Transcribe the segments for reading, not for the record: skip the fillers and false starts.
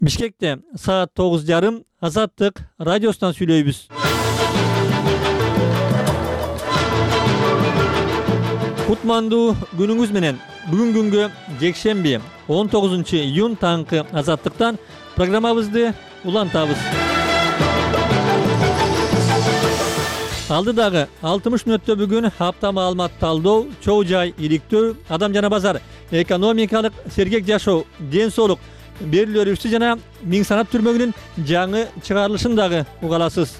Бишкекте саат 9:30 Азаттык радиосунан сүйлөйбүз. Кутмандуу күнүңүз менен. Бүгүн күнгө жекшемби 19-июнь таңкы Азаттыктан программабызды улантабыз. Алдыдагы 60 мүнөттө бүгүн апта маалымат талдоо, чоо жай иликтөө, адам жана базар, экономикалык сергек жашоо, ден соолук берилүүсү жана Миң санат түрмөгүнүн жаңы чыгарылышын дагы угаласыз.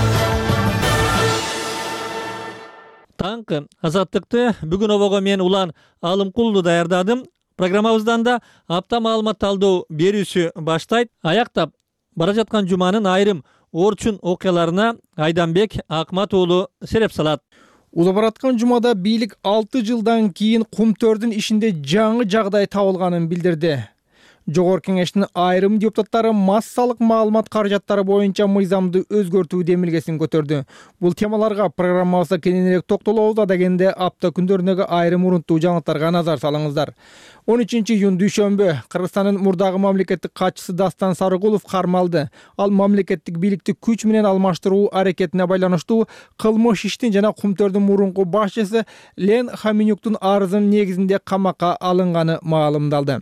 Таңкы Азаттыкты бүгүн обого мен Улан Алымкулду даярдадым. Программабыздан да апта маалымат талдоо берүүсү баштайт. Аяктап бара жаткан жуманын айрым орчун окуяларына Айданбек Акмат уулу сереп салат. Уза бараткан жумада бийлик 6 жылдан кийин Кумтөрдүн ишинде жаңы жагдай табылганын билдирди. Жогорку кеңештин айрым депутаттары массалык маалымат каражаттары боюнча мыйзамды өзгөртүү демилгесин көтөрдү. Бул темаларга программабызда кененирээк токтолобуз, дегенде апта күндөрүндөгү айрым урунттуу жаңылыктарга назар салыңыздар. 13-июнь дүйшөмбү Кыргызстандын мурдагы мамлекеттик катчысы Дастан Сарыгулов кармалды. Ал мамлекеттик бийликти күч менен алмаштыруу аракетине байланыштуу кылмыш иштин жана Кумтөрдүн мурунку башчысы Лен Хаминюктун арызынын негизинде камакка алынганы маалымдалды.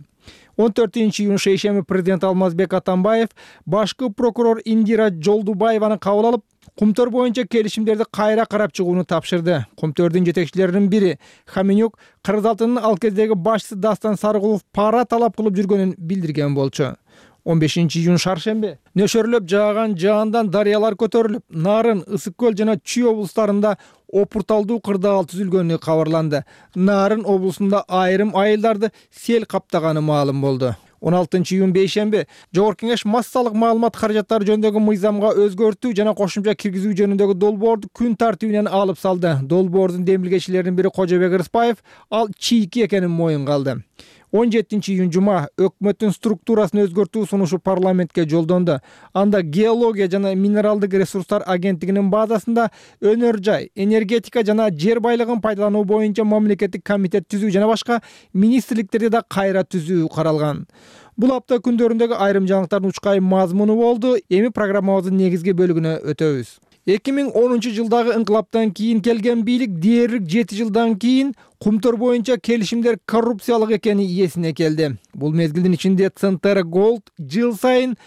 14-июнь шейшемби президент Алмазбек Атамбаев башкы прокурор Индира Жолдубаеваны кабыл алып, Кумтөр боюнча келишимдерди кайра карап чыгууну тапшырды. Кумтөрдүн жетекчилеринин бири Хаминюк Кыргыз алтынынын ал кездеги башчысы Дастан Сарыгулов пара талап кылып жүргөнүн билдирген болчу. 15-июнь шаршемби нөшөрлөп жааган жаандан дарыялар көтөрүлүп, Нарын, Ысык көл жана Чүй облустарында опурталдуу кырдаал түзүлгөнү кабарланды. Нарын облусунда айрым айылдарды сел каптаганы маалым болду. 16-июнь бейшемби Жогорку кеңеш массалык маалымат каражаттары жөнүндөгү мыйзамга өзгөртүү жана кошумча киргизүү жөнүндөгү долбоорду күн тартибинен алып салды. Долбоордун демилгечилеринин бири Кожобек Рыспаев ал чийки экенин моюнга алды. 17-июнь жума өкмөттүн структурасын өзгөртүү сунушу парламентке жолдонду. Анда геология жана минералдык ресурстар агенттигинин базасында өнөр жай, энергетика жана жер байлыгын пайдалануу боюнча мамлекеттик комитет түзүү жана башка министрликтерди да кайра түзүү каралган. Бул апта күндөрүндөгү айрым жаңылыктардын учкай мазмуну болду. Эми программабыздын негизги бөлүгүнө өтөбүз. 2010 жылдагы инкылаптан кийин келген бийлик дээрлик 7 жылдан кийин Кумтөр боюнча келишимдер коррупциялык экени иесине келди. Бул мезгилдин ичинде Центера Голд жыл сайын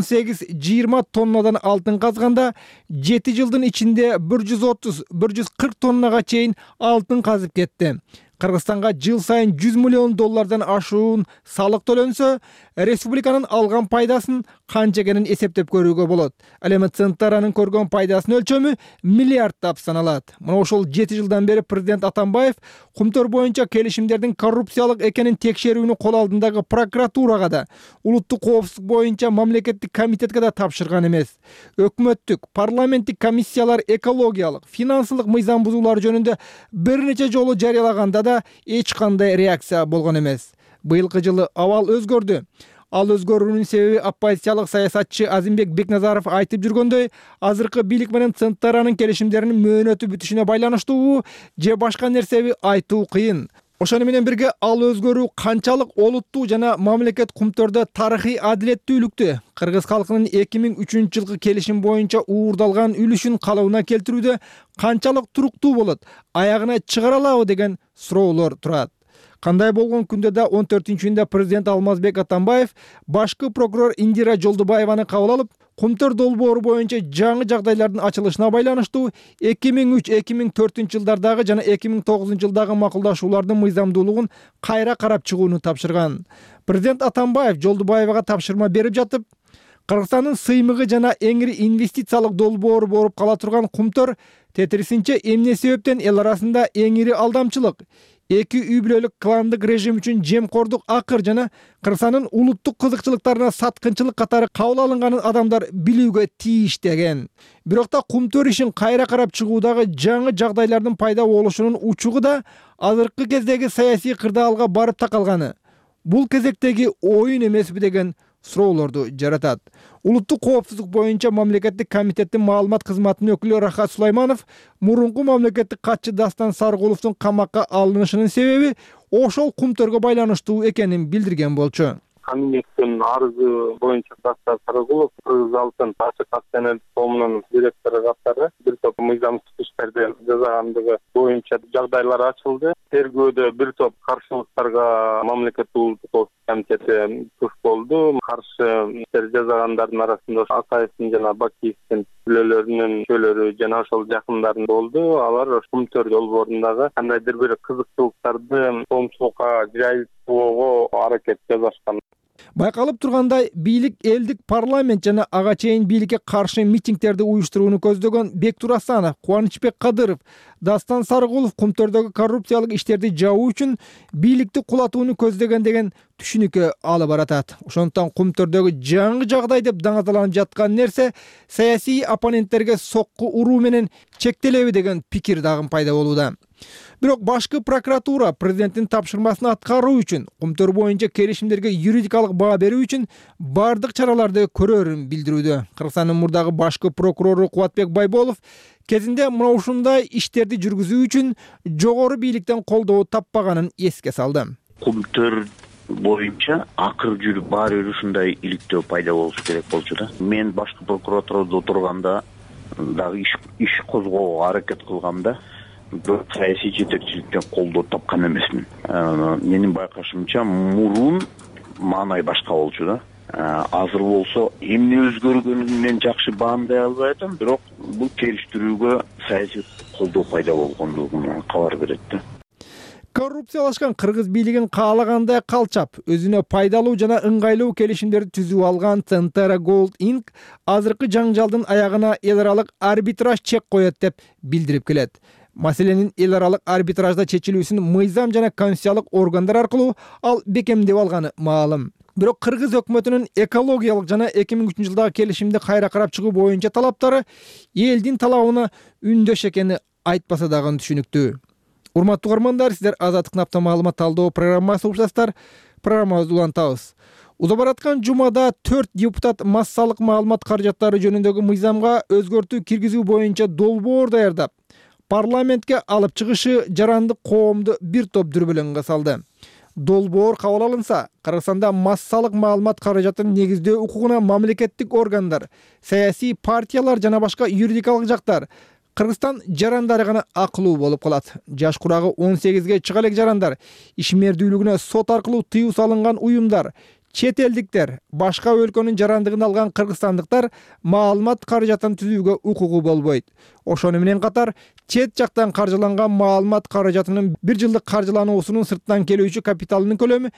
18-20 тоннадан алтын казганда, 7 жылдын ичинде 130-140 тоннага чейин алтын казып кетти. Кыргызстанга жыл сайын 100 миллион доллардан ашуун салык төлөнсө, республиканын алган пайдасын канча экенин эсептеп көрүүгө болот. Ал эми Центеранын көргөн пайдасынын өлчөмү миллиарддап саналат. Мына ошол 7 жылдан бери президент Атамбаев Кумтөр боюнча келишимдердин коррупциялык экенин текшерүүнү кол алдындагы прокуратурага да, улуттук коопсуздук боюнча мамлекеттик комитетке да тапшырган эмес. Өкмөттүк, парламенттик комиссиялар экологиялык, финансылык мыйзам бузуулар жөнүндө бир нече жолу жарыялаганда да эч кандай реакция болгон эмес. Быйылкы жылы абал өзгөрдү. Ал өзгөрүүнүн себеби оппозициялык саясатчы Азимбек Бекназаров айтып жүргөндөй, азыркы бийлик менен Центеранын келишимдеринин мөөнөтү бүтүшүнө байланыштуу же башка нерсеби айтуу кыйын. Ошону менен бирге ал өзгөрүү канчалык олуттуу жана мамлекет Кумтөрдө тарыхый адилеттүүлүктү, кыргыз калкынын 2003 жылкы келишим боюнча уурдалган үлүшүн калыбына келтирүүдө канчалык туруктуу болот, аягына чыгара алабы деген суроолор турат. Кандай болгон күндө да 14-июнда президент Алмазбек Атамбаев башкы прокурор Индира Жолдубаеваны кабыл алып, Кумтөр долбоору боюнча жаңы жагдайлардын ачылышына байланыштуу 2003-2004 жылдардагы жана 2009 жылдагы макулдашуулардын мыйзамдуулугун кайра карап чыгууну тапшырган. Президент Атамбаев Жолдубаевага тапшырма берип жатып, Кыргызстандын сыймыгы жана эңири инвестициялык долбоору болуп кала турган Кумтөр тетерисинче эмне себептен эл арасында эңири алдамчылык, эки үй бүлөлүк кландык режим үчүн жемкордук акыр жана Кыргызстандын улуттук кызыкчылыктарына саткынчылык катары кабыл алынганын адамдар билүүгө тийиш деген. Бирок да Кумтөр ишин кайра карап чыгуудагы жаңы жагдайлардын пайда болушунун учугу да азыркы кездеги саясий кырдаалга барып такалганы. Бул кезектеги оюн эмеспи деген суроолорду жаратат. Улуттук коопсуздук боюнча мамлекеттик комитеттин маалымат кызматынын өкүлү Рахат Сулайманов мурунку мамлекеттик катчы Дастан Сарыгуловдун камакка алынышынын себеби ошол Кумтөргө байланыштуу экенин билдирген болчу. Каминектин арызы боюнча Дастан Сарыгулов Кыргыз Алтын ачык акционерлик коомунун директору катары бир топ мыйзамсыз иштерди жасагандыгы боюнча жагдайлар ачылды. Тергөөдө бир топ каршылыктарга мамлекеттик улуттук комитети туш болду. Каршы иштер жасагандардын арасында Акаевдин жана Бакиевдин бүлөлөрүнүн чөлөрү жана ошол жакындары болду. Алар Кум-Төр долбоорундагы кандайдыр бир кызыкчылыктарды коомчулукка жайылтууга аракет жасашкан. Байкалып тургандай, бийлик элдик парламент жана ага чейин бийликке каршы митингдерди уюштурууну көздөгөн Бектур Асанов, Кубанычбек Кадыров, Дастан Сарыгулов Кум-Төрдөгү коррупциялык иштерди жабуу үчүн бийликти кулатууну көздөгөн деген түшүнүккө алып баратат. Ошондуктан Кум-Төрдөгү жаңы жагдай деп даңазаланып жаткан нерсе саясий оппоненттерге сокку уруу менен чектелеби деген пикир дагы пайда болууда. Бирок башкы прокуратура президенттин тапшырмасын аткаруу үчүн Кум-Төр боюнча келишимдерге юридикалык баа берүү үчүн бардык чараларды көрөрүн билдирүүдө. Кыргызстандын мурдагы башкы прокурору Кубатбек Байболов кезинде мына ушундай иштерди жүргүзүү үчүн жогору бийликтен колдоо таппаганын эске салды. Кум-Төр боюнча акыр жүрүп баары ушундай иликтөө пайда болушу керек болчу да. Мен башкы прокуратурада отурганда дагы иш козгоого аракет кылгамда саясий жетекчиликтен колдоо тапкан эмесмин. Менин байкашымча мурун маанай башка болчу да. Азыр болсо эмне өзгөргөнүн жакшы баамдай албай атам, бирок бул келиштирүүгө саясий колдоо пайда болгондугун кабар берет да. Коррупциялашкан кыргыз бийлигин каалагандай калчап, өзүнө пайдалуу жана ыңгайлуу келишимдерди түзүп алган Centera Gold Inc. азыркы жаңжалдын аягына эл аралык арбитраж чек коет деп билдирип келет. Маселенин эл аралык арбитражда чечилүүсүн мыйзам жана конституциялык органдар аркылуу ал бекемдеп алганы маалым. Бирок кыргыз өкмөтүнүн экологиялык жана 2003 жылдагы келишимди кайра карап чыгуу боюнча талаптары элдин талабына үндөш экени айтпаса дагы түшүнүктүү. Урматтуу угармандар, сиздер Азаттык Напта маалымат талдоо программасы угушасыздар. Программабызды улантабыз. Уза бараткан жумада 4 депутат массалык маалымат каражаттары жөнүндөгү мыйзамга өзгөртүү киргизүү боюнча долбоор даярдап, парламентке алып чыгышы жарандык коомду бир топ дүрбөлөңгө салды. Долбоор кабыл алынса, Кыргызстанда массалык маалымат каражатын негиздөө укугуна мамлекеттик органдар, саясий партиялар жана башка юридикалык жактар Кыргызстан жарандары гана акылуу болуп калат. Жаш курагы 18ге чыга элек жарандар, ишмердүүлүгүнө сот аркылуу тыюу салынган уюмдар, чет элдиктер, башка өлкөнүн жарандыгын алган кыргызстандыктар маалымат каражатын түзүүгө укугу болбойт. Ошону менен катар чет жактан каржыланган маалымат каражатынын бир жылдык каржылануусунун сырттан келүүчү капиталынын көлөмү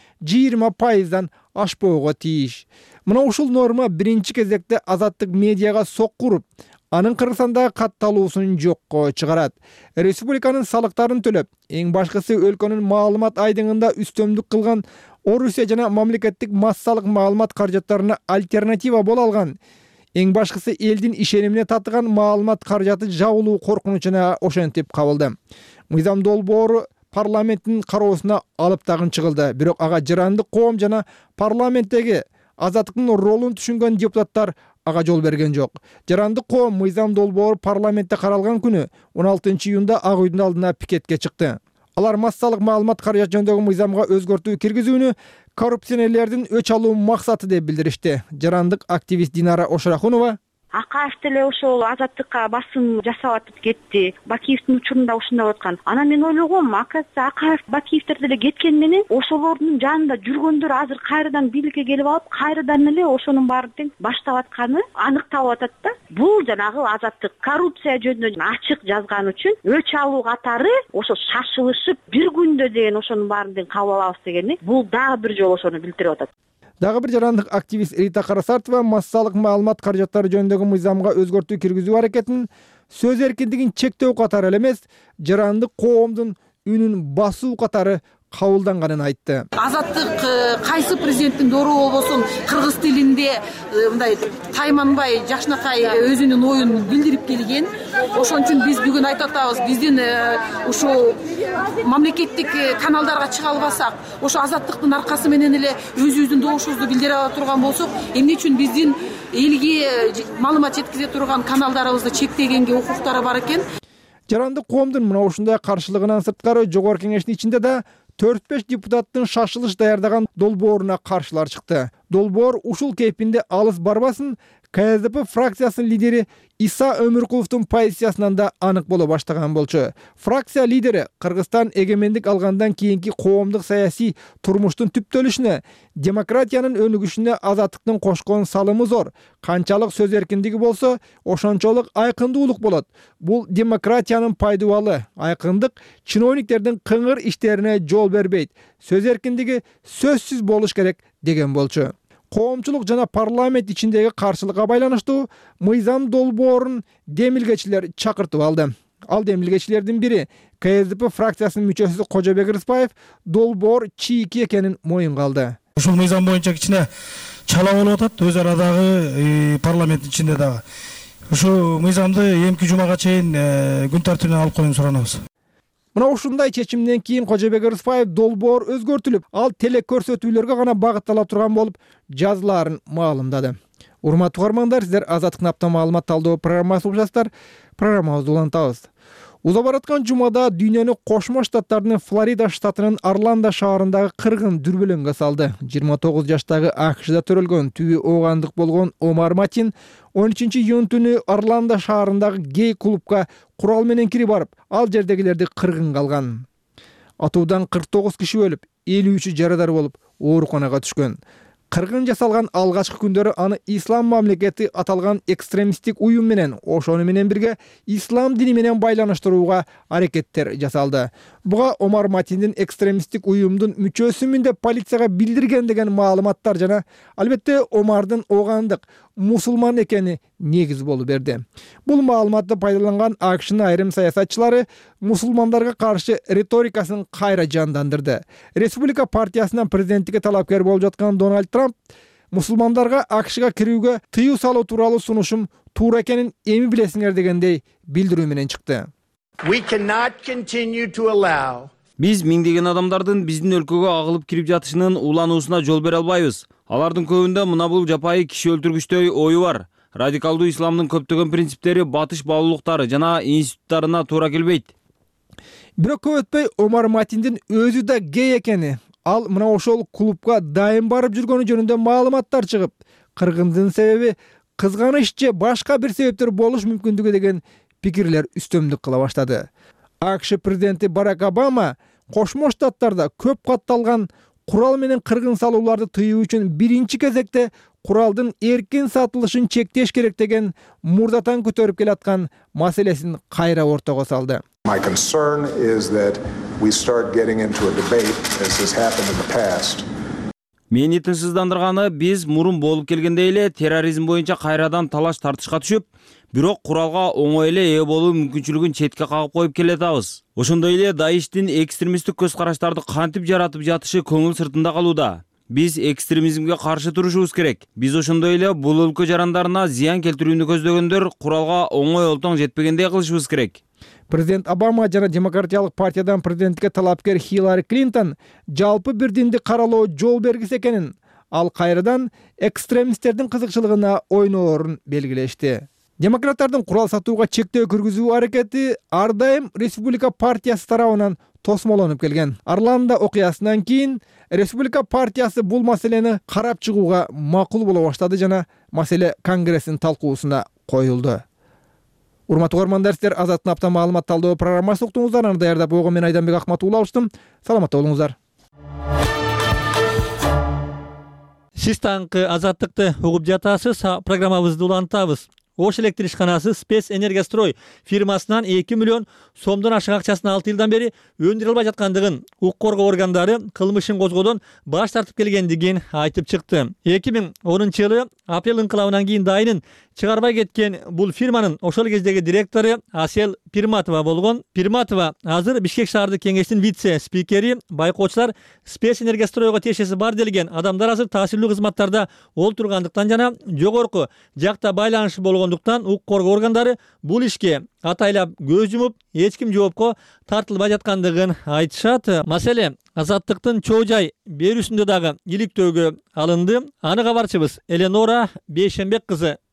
20%дан ашпоого тийиш. Мына ушул норма биринчи кезекте азаттык медиага сокку уруп, анын Кыргызстандагы катталуусун жокко чыгарат. Республиканын салыктарын төлөп, эң башкысы өлкөнүн маалымат айдыңында үстөмдүк кылган Орусия жана мамлекеттик массалык маалымат каражаттарына альтернатива боло алган. Эң башкысы элдин ишенимине татыган маалымат каражаты жабылуу коркунучуна ошентип кабылды. Мыйзам долбоору парламенттин кароосуна алып тагын чыгылды. Бирок ага жарандык коом жана парламенттеги азаттыктын ролун түшүнгөн депутаттар ага жол берген жок. Жарандык коом мыйзам долбоору парламентте каралган күнү 16 июнда Ак үйдүн алдына пикетке чыкты. Алар массалык маалымат каражат жөнүндөгү мыйзамга өзгөртүү киргизүүнү коррупционерлердин өч алуу максаты деп билдиришти. Жарандык активист Динара Ошорахунова: Акаев деле ошол азаттыкка басым жасап атып кетти. Бакиевдин учурунда ушундай болуп аткан. Анан мен ойлогом, акасы Акаев, Бакиевдер деле кеткен менен ошолордун жанында жүргөндөр азыр кайрадан бийликке келип алып, кайрадан эле ошонун баарын тең баштап атканы аныкталып атат да. Бул жанагы азаттык коррупция жөнүндө ачык жазган үчүн өч алуу катары ошо шашылышып бир күндө деген ошонун баарын тең кабыл алабыз дегени, бул дагы бир жолу ошону билдирип атат. Дагы бир жарандык активист Рита Карасартова массалык маалымат каражаттары жөнүндөгү мыйзамга өзгөртүү киргизүү аракетин сөз эркиндигин чектөө катары эле эмес, жарандык коомдун үнүн басуу катары кабылданганын айтты. Азаттык кайсы президенттин дору болбосун кыргыз тилинде мындай тайманбай жакшынакай өзүнүн оюн билдирип келген. Ошон үчүн биз бүгүн айтып атабыз, биздин ушул мамлекеттик каналдарга чыга албасак, ошо азаттыктын аркасы менен эле өзүбүздүн добушубузду билдире ала турган болсок, эмне үчүн биздин элге маалымат жеткизе турган каналдарыбызды чектегенге укуктары бар экен. Жарандык коомдун мына ушундай каршылыгынан сырткары Жогорку Кеңештин ичинде да 4-5 депутаттын шашылыш даярдаган долбооруна каршылар чыкты. Долбоор ушул кейпинде алыс барбасын, КСДП фракциясынын лидери Иса Өмүркуловдун позициясынан да анык боло баштаган болчу. Фракция лидери Кыргызстан эгемендик алгандан кийинки коомдук саясий турмуштун түптөлүшүнө, демократиянын өнүгүшүнө азаттыктын кошкон салымы зор. Канчалык сөз эркиндиги болсо, ошончолук айкындуулук болот. Бул демократиянын пайдубалы. Айкындык чиновниктердин кыңыр иштерине жол бербейт. Сөз эркиндиги сөзсүз болуш керек деген болчу. Коомчулук жана парламент ичиндеги каршылыкка байланыштуу мыйзам долбоорун демилгечилер чакыртып алды. Ал демилгечилердин бири КСДП фракциясынын мүчөсү Кожобек Рыспаев долбоор чийки экенин моюнга алды. Ушул мыйзам боюнча кичине чала болуп атат өз арадагы парламент ичинде дагы. Ушу мыйзамды эмки жумага чейин күн тартибине алып коюуну суранабыз. Мына ушундай чечимден кийин Кожобек Рыспаев долбоор өзгөртүлүп, ал теле көрсөтүүлөргө гана багыттала турган болуп, жазылаарын маалымдады. Урматтуу угармандар, сиздер Азаттыктын апта маалымат талдоо программасын угуп жатасыздар. Программабызды улантабыз. Уза бараткан жумада дүйнөнү Кошмо Штаттардын Флорида штатынын Орландо шаарындагы кыргын дүрбөлөңгө салды. 29 жаштагы АКШда төрөлгөн түбү оогандык болгон Омар Матин 13-июнь түнү Орландо шаарындагы гей клубка курал менен кирип барып, ал жердегилерди кыргынга алган. Атуудан 49 киши өлүп, 53 жарадар болуп, ооруканага түшкөн. Кыргын жасалган алгачкы күндөрү аны ислам мамлекети аталган экстремисттик уюм менен, ошону менен бирге ислам дини менен байланыштырууга аракеттер жасалды. Буга Омар Матиндин экстремисттик уюмдун мүчөсүмүн деп полицияга билдирген деген маалыматтар жана албетте Омардын оогандык мусулман экени негиз болуп берди. Бул маалыматты пайдаланган АКШнын айрым саясатчылары мусулмандарга каршы риторикасын кайра жандандырды. Республика партиясынан президенттикке талапкер болуп жаткан Дональд Трамп мусулмандарга АКШга кирүүгө тыюу салуу тууралуу сунушум туура экенин эми билесиңер дегендей билдирүү менен чыкты. Биз миңдеген адамдардын биздин өлкөгө агылып кирип жатышынын улануусуна жол бере албайбыз. Алардын көбүндө мына бул жапайы киши өлтүргүчтөй ою бар. Радикалдуу исламдын көптөгөн принциптери батыш баалуулуктары жана институттарына туура келбейт. Бирок көп өтпөй Омар Матиндин өзү да гей экени, ал мына ошол клубка дайым барып жүргөнү жөнүндө маалыматтар чыгып, кыргындын себеби кызганыч же башка бир себептер болуш мүмкүндүгү деген пикирлер үстөмдүк кыла баштады. АКШ президенти Барак Обама Кошмо Штаттарда көп катталган курал менен кыргын салууларды тыюу үчүн биринчи кезекте куралдын эркин сатылышын чектеш керек деген мурдатан көтөрүп келаткан маселесин кайра ортого салды. My concern is that we start getting into a debate as has happened in the past. Мени тынчсыздандырганы биз мурун болуп келгендей эле терроризм боюнча кайрадан талаш тартышка түшүп, бирок куралга оңой эле ээ болуу мүмкүнчүлүгүн четке кагып коюп келатабыз. Ошондой эле Даиштин экстремисттик көз караштарды кантип жаратып жатышы көңүл сыртында калууда. Биз экстремизмге каршы турушубуз керек. Биз ошондой эле бул өлкө жарандарына зыян келтирүүнү көздөгөндөр куралга оңой олтоң жетпегендей кылышыбыз керек. Президент Обама жана Демократиялык партиядан президенттикке талапкер Хиллари Клинтон жалпы бир динди каралоо жол бергиси экенин, ал кайрадан экстремисттердин кызыкчылыгына ойноорун белгилешти. Демократтардын курал сатууга чектөө киргизүү аракети ар дайым Республика партиясы тарабынан тосмолонуп келген. Орландо окуясынан кийин Республика партиясы бул маселени карап чыгууга макул боло баштады жана маселе Конгресстин талкуусуна коюлду. Урматтуу угармандар, сиздер Азаттыктын апта маалымат талдоо программасын уктуңуздар. Аны даярдап койгон мен Айданбек Акматуулла алыштым. Саламатта болуңуздар. Сиз таңкы Азаттыкты угуп жатасыз. Программабызды улантабыз. Ош электр ишканасы Спец Энергострой фирмасынан 2 миллион сомдон ашык акчасын 6 жылдан бери өндүрө албай жаткандыгын укук коргоо органдары кылмышын козгоодон баш тартып келгендигин айтып чыкты. 2010-жылы апрель ыңкылабынан кийин дайынын чыгарбай кеткен бул фирманын ошол кездеги директору Асел Пирматова болгон. Пирматова азыр Бишкек шаардык кеңештин вице-спикери. Байкоочулар Спец Энергостройго тиешеси бар делген адамдар азыр таасирлүү кызматтарда олтургандыктан жана жогорку жакта байланышы болгондуктан укук коргоо органдары бул ишке атайлап көз жумуп, эч ким жоопко тартылбай жаткандыгын айтышат. Маселе Азаттыктын чоо жай берүүсүндө дагы иликтөөгө алынды. Аны кабарчыбыз Эленора Бейшенбек кызы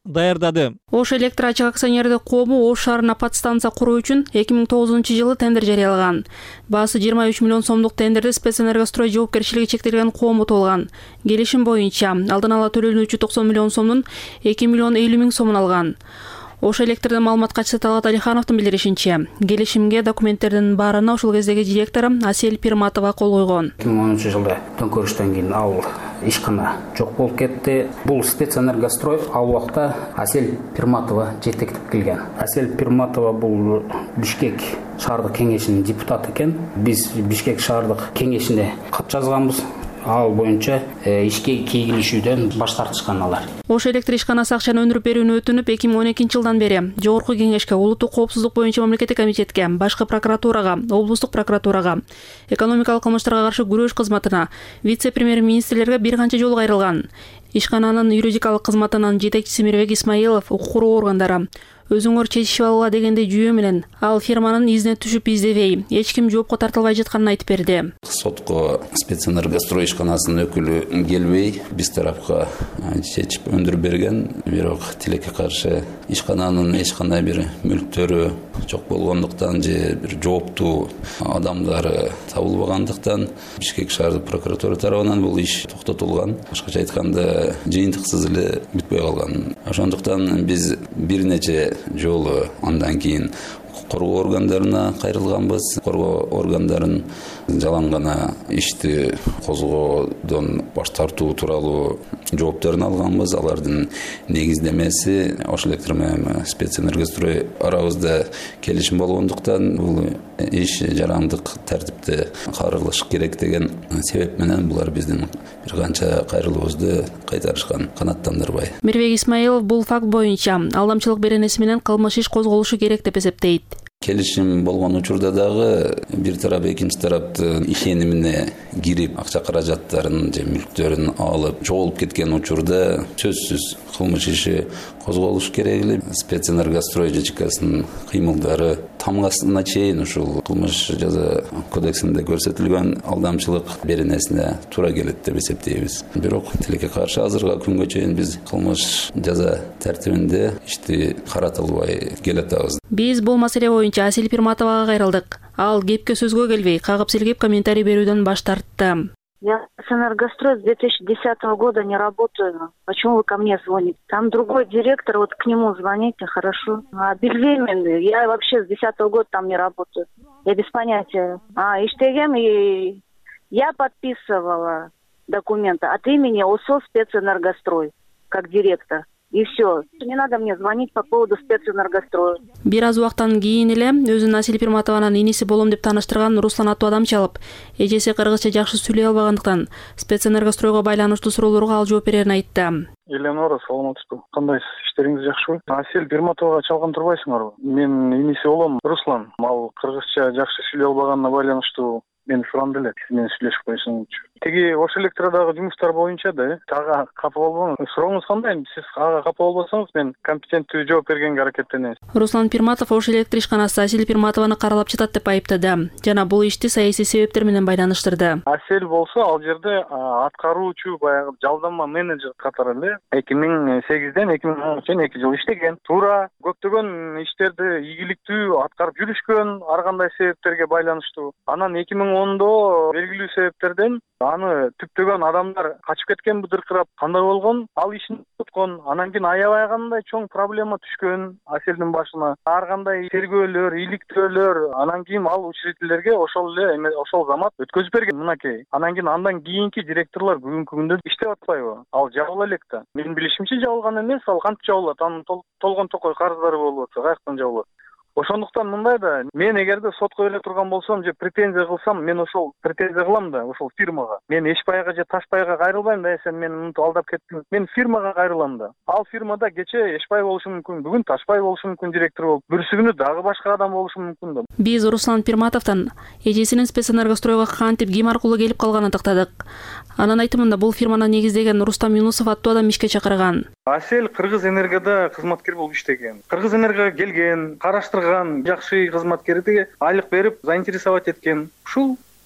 даярдады. Ош электр ачык акционердик коому Ош шаарына апат станция куруу үчүн 2009-жылы тендер жарыялаган. Баасы 23 миллион сомдук тендерди Спецэнергострой жоопкерчилиги чектелген коому толган. Келишим боюнча алдын ала төлөнүүчү 90 миллион сомдун 2 миллион 50 миң сомун алган. Ош электрдин маалымат катчысы Талгат Алихановдун билдиришинче, келишимге документтердин баарына ушул кездеги директору Асель Пирматова кол койгон. 2010-жылда төңкөрүштөн кийин ал ишкана жок болуп кетти. Бул Спецэнергострой ал убакта Асель Пирматова жетектеп келген. Асель Пирматова бул Бишкек шаардык кеңешинин депутаты экен. Биз Бишкек шаардык кеңешине кат жазганбыз. Ал боюнча ишке кийгилишүүдөн баш тартышкан алар. Ош электр ишканасы акчаны өндүрүп берүүнү өтүнүп 2012-жылдан бери Жогорку кеңешке, улуттук коопсуздук боюнча мамлекеттик комитетке, башкы прокуратурага, облустук прокуратурага, экономикалык кылмыштарга каршы күрөш кызматына, вице-премьер-министрлерге бир канча жолу кайрылган. Ишкананын юридикалык кызматынын жетекчиси Мирбек Исмаилов укук коргоо органдары өзүңөр чечишип алгыла дегендей жүйө менен ал фирманын изине түшүп издебей, эч ким жоопко тартылбай жатканын айтып берди. Сотко Спецэнергострой ишканасынын өкүлү келбей, биз тарапка чечип өндүрүп берген, бирок тилекке каршы ишкананын эч кандай бир мүлктөрү жок болгондуктан же бир жооптуу адамдары табылбагандыктан Бишкек шаардык прокуратура тарабынан бул иш токтотулган. Башкача айтканда жыйынтыксыз эле бүтпөй калган. Ошондуктан биз бир нече жолу андан кийин коргоо органдарына кайрылганбыз. Коргоо органдарын жалаң гана ишти козгоодон баш тартуу тууралуу жоопторун алганбыз. Алардын негиздемеси Ош электр менен Спецэнергострой арабызда келишим болгондуктан бул иш жарандык тартипте каралыш керек деген себеп менен булар биздин бир канча кайрылуубузду кайтарышкан, канаттандырбай. Мирбек Исмаилов бул факт боюнча алдамчылык беренеси менен кылмыш иш козголушу керек деп эсептейт. Келишим болгон учурда дагы бир тарап экинчи тараптын ишенимине кирип, акча каражаттарын же мүлктөрүн алып жоголуп кеткен учурда сөзсүз кылмыш иши козголуш керек эле. Спецэнергострой ЖЧКсынын кыймылдары тамгасына чейин ушул кылмыш жаза кодексинде көрсөтүлгөн алдамчылык беренесине туура келет деп эсептейбиз. Бирок тилекке каршы азыркы күнгө чейин биз кылмыш жаза тартибинде ишти каратылбай келатабыз. Биз бул маселе боюнча Асель Пирматовага кайрылдык. Ал кепке сөзгө келбей, кагып силгип комментарий берүүдөн баш тартты. Я с Энергострой с 2010 года не работаю. Почему вы ко мне звоните? Там другой директор, вот к нему звоните, хорошо. А безвременный, я вообще с 2010 года там не работаю. Я без понятия. Иштегем, и я подписывала документы от имени ОСО Спецэнергострой, как директор. И все. Не надо мне звонить по поводу Спецэнергостроя. Бир аз убактан кийин эле өзүн Асель Пирматованын иниси болом деп тааныштырган Руслан аттуу адам чалып, эжеси кыргызча жакшы сүйлөй албагандыктан Спецэнергостройго байланыштуу суроолорго ал жооп берерин айтты. Эленора, саламатсызбы? Кандайсыз? Иштериңиз жакшыбы? Асель Пирматовага чалган турбайсыңарбы? Мен иниси болом Руслан. Ал кыргызча жакшы сүйлөй албаганына байланыштуу мен сурандым эле. Сиз менен сүйлөшүп койсоңузчу. Теги Ош электрадагы жумуштар боюнча да ага капа болбоңуз. Сурооңуз кандай? Сиз ага капа болбосоңуз мен компетенттүү жооп бергенге аракеттенем. Руслан Пирматов Ош электр ишканасы Асель Пирматованы каралап жатат деп айыптады. Жана бул ишти саясий себептер менен байланыштырды. Асель болсо ал жерде аткаруучу баягы жалданма менеджер катары эле 2008ден 2010 чейин 2 жыл иштеген. Туура көптөгөн иштерди ийгиликтүү аткарып жүрүшкөн, ар кандай себептерге байланыштуу. Анан 2010до белгилүү себептерден аны түптөгөн адамдар качып кеткен, быдыркырап кандай болгон, ал ишин туткон. Анан кийин аябай кандай чоң проблема түшкөн Аселдин башына. Ар кандай тергөөлөр, иликтөөлөр, анан кийин ал учредителерге ошол эле ошол замат өткөзүп берген мынакей. Андан кийинки директорлор бүгүнкү күндө иштеп атпайбы? Ал жабыла элек да. Менин билишимче жабылган эмес, ал кантип жабылат? Анын толгон токой карыздары болуп атса, каяктан жабылат? Ошондуктан мындай да, мен эгерде сотко эле турган болсом же претензия кылсам, мен ошол претензия кылам да ошол фирмага. Мен Эшбайга же Ташбайга кайрылбайм да, сен мени мынтип алдап кеттиң. Мен фирмага кайрылам да. Ал фирмада кече Эшбай болушу мүмкүн, бүгүн Ташбай болушу мүмкүн директор болуп, бүрсү күнү дагы башка адам болушу мүмкүн да. Биз Руслан Пирматовдон эжесинин Спецэнергостройго кантип ким аркылуу келип калганын тактадык. Анын айтымында бул фирманы негиздеген Рустам Юнусов аттуу адам ишке чакырган. Асель Кыргыз Энергода кызматкер болуп иштеген. Кыргыз Энергога келген, караштырган, жакшы кызматкерге айлык берип, заинтересовать эткен. Ушул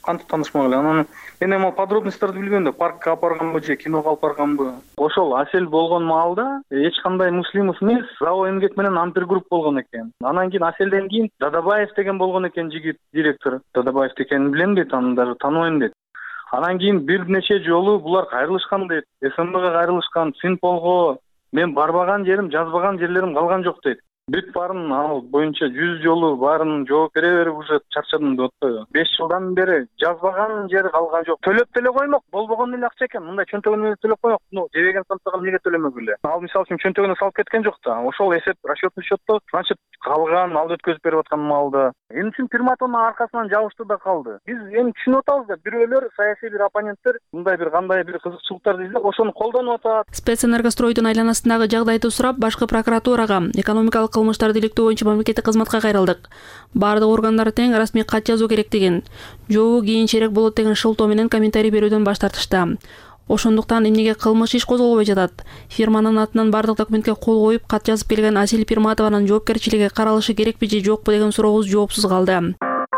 кантип таанышмак эле. Анан мен эми подробностьтарды билбейм да, паркка алып барганбы же киного алып барганбы. Ошол Асель болгон маалда эч кандай Муслимов эмес, Зао эмгек менен Ампир групп болгон экен. Анан кийин Аселден кийин Дадабаев деген болгон экен жигит, директор. Дадабаев экенин билем дейт, аны даже тааныбайм дейт. Анан кийин бир нече жолу булар кайрылышкан дейт. СМБга кайрылышкан, Синполго мен барбаган жерим, жазбаган жерлерим калган жок дейт. Бүт барын ал боюнча 100 жолу барын жооп бере берип уже чарчадым деп атпайбы. 5 жылдан бери жазбаган жери калган жок. Төлөп деле коймок, болбогон эле акча экен. Мындай чөнтөгүнө төлөп коймок. Жебеген сантага эмнеге төлөмөк эле? Ал мисалы үчүн чөнтөгүнө салып кеткен жок да. Ошол эсеп расчетный счетто значит калган, ал өткөзүп берип аткан малда. Эмне үчүн Пирматовдун аркасынан жабышты да калды? Биз эми түшүнүп атабыз да, бирөөлөр саясий бир оппоненттер мындай бир кандай бир кызыкчылыктарды издеп, ошону колдонуп атат. Спецэнергостройдун айланасындагы жагдайды сурап, башкы прокуратурага экономикалык кылмыштарды иликтөө боюнча мамлекеттик кызматка кайрылдык. Бардык органдар тең расмий кат жазуу керек деген, жобу кийинчерээк болот деген шылтоо менен комментарий берүүдөн баш тартышты. Ошондуктан эмнеге кылмыш иш козголбой жатат? Фирманын атынан бардык документке кол коюп, кат жазып келген Асель Пирматованын жоопкерчилиги каралышы керекпи же жокпу деген сурообуз жоопсуз калды.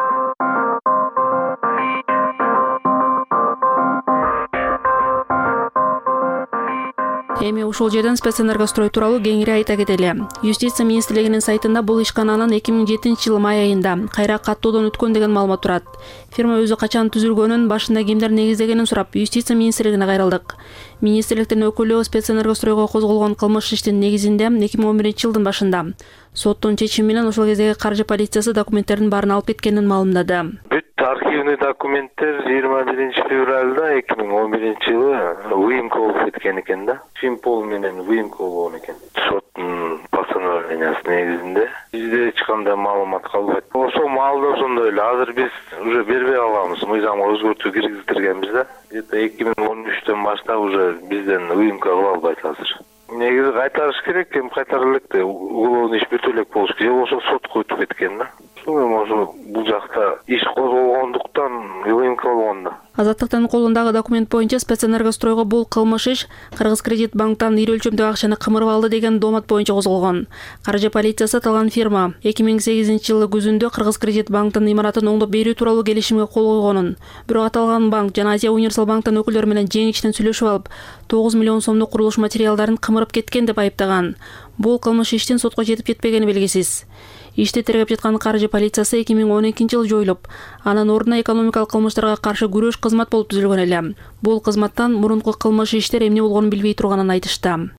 Эми ушул жерден Спецэнергострой тууралуу кеңири айта кетели. Юстиция министрлигинин сайтында бул ишкананын 2007-жылы май айында кайра каттоодон өткөн деген маалымат турат. Фирма өзү качан түзүлгөнүн, башында кимдер негиздегенин сурап, Юстиция министрлигине кайрылдык. Министрликтин өкүлү Спецэнергостройго козголгон кылмыш иштин негизинде 2011-жылдын башында соттун чечими менен ошол кездеги каржы полициясы документтердин баарын алып кеткенин маалымдады. Архивный документтер 21 февралда 2011-жылы выемка болуп кеткен экен да. Симпол менен выемка болгон экен. Соттун постановлениясы негизинде бизде эч кандай маалымат калбайт. Ошол маалда ошондой эле. Азыр биз уже бербей калганбыз. Мыйзамга өзгөртүү киргизтиргенбиз да. Где-то 2013-төн баштап уже бизден выемка кыла албайт азыр. Негизи кайтарыш керек, эми кайтара элек да. Уголовный иш бүтө элек болуш керек. Ошо сотко өтүп кеткен да. Ошо бул жакта иш козголгондуктан выемка болгон да. Азаттыктын колундагы документ боюнча Спецэнергостройго бул кылмыш иш Кыргыз Кредит банктан ири өлчөмдөгү акчаны кымырып алды деген доомат боюнча козголгон. Каржы полициясы аталган фирма 2008-жылы күзүндө Кыргыз Кредит банктын имаратын оңдоп берүү тууралуу келишимге кол койгонун, бирок аталган банк жана Азия Универсал банктын өкүлдөрү менен жең ичинен сүйлөшүп алып, 9 миллион сомдук курулуш материалдарын кымырып кеткен деп айыптаган. Бул кылмыш иштин сотко жетип жетпегени белгисиз. Ишти тергеп жаткан каржы полициясы 2012-жылы жоюлуп, анын ордуна экономикалык кылмыштарга каршы күрөш кызмат болуп түзүлгөн эле. Бул кызматтан мурунку кылмыш иштер эмне болгонун билбей турганын айтышты.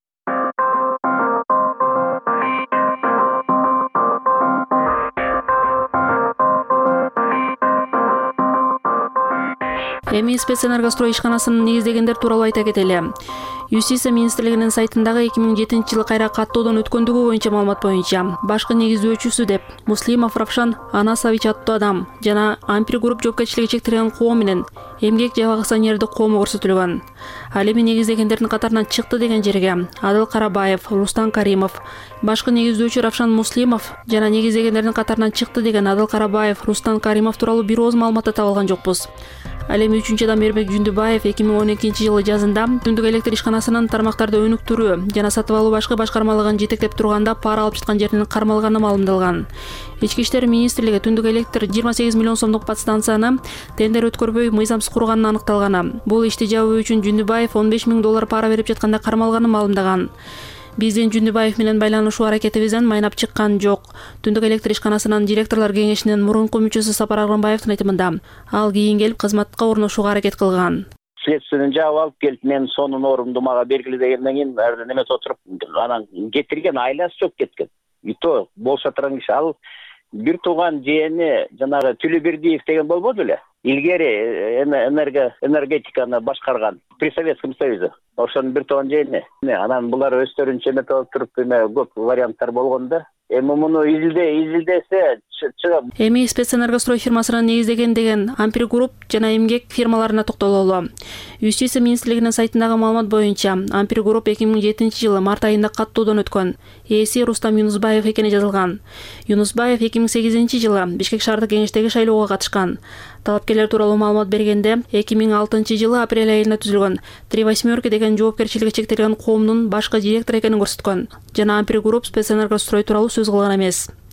Эми Спецэнергострой ишканасынын негиздегендер тууралуу айта кетели. Юстиция министрлигинин сайтындагы 2007-жылы кайра каттоодон өткөндүгү боюнча маалымат боюнча башкы негиздөөчүсү деп Муслимов Равшан Анасович аттуу адам жана Ампир групп жоопкерчилиги чектелген коом менен эмгек жабак акционердик коому көрсөтүлгөн. Ал эми негиздегендердин катарынан чыкты деген жерге Адыл Карабаев, Рустам Каримов, башкы негиздөөчү Равшан Муслимов жана негиздегендердин катарынан чыкты деген Адыл Карабаев, Рустам Каримов тууралуу бир ооз маалымат таап алган жокпуз. Ал эми 3-чү адам Эрбек Жүндүбаев 2012-жылы жазында Түндүк электр ишканасынын тармактарды өнүктүрүү жана сатып алуу башкы башкармалыгын жетектеп турганда пара алып жаткан жеринен кармалганы маалымдалган. Ички иштер министрлиги Түндүк электр 28 миллион сомдук подстанцияны тендер өткөрбөй мыйзамсыз курганын аныкталган. Бул ишти жабуу үчүн Жүндүбаев $15,000 пара берип жатканда кармалганын маалымдаган. Биздин Жүндүбаев менен байланышуу аракетибизден майнап чыккан жок. Түндүк электр ишканасынын директорлор кеңешинин мурунку мүчөсү Сапар Аргынбаевдин айтымында ал кийин келип кызматка орношууга аракет кылган. Следствияны жаап алып келип мен сонун орунду мага бергиле дегенден кийин эмес отуруп анан кетирген айласы жок кеткен. И то болсо турган киши ал бир тууган жээни жанагы Түлүбердиев деген болбоду эле. Илгери энергетиканы башкарган при Советском Союзе. Ошонун бир тууган жээни. Анан булар өздөрүнчө эмете алып туруп көп варианттар болгон да. Эми муну изилдесе чыгат. Эми Спецэнергострой фирмасынын негиздеген деген Ампир групп жана эмгек фирмаларына токтололу. Юстиция министрлигинин сайтындагы маалымат боюнча Ампир групп 2007-жылы март айында каттоодон өткөн. Ээси Рустам Юнусбаев экени жазылган. Юнусбаев 2008-жылы Бишкек шаардык кеңештеги шайлоого катышкан. Талапкерлер тууралуу маалымат бергенде 2006-жылы апрель айында түзүлгөн 3/8 деген жоопкерчилиги чектелген коомдун башкы директору экенин көрсөткөн. Жана Ампир групп Спецэнергострой тууралуу сөз кылган эмес.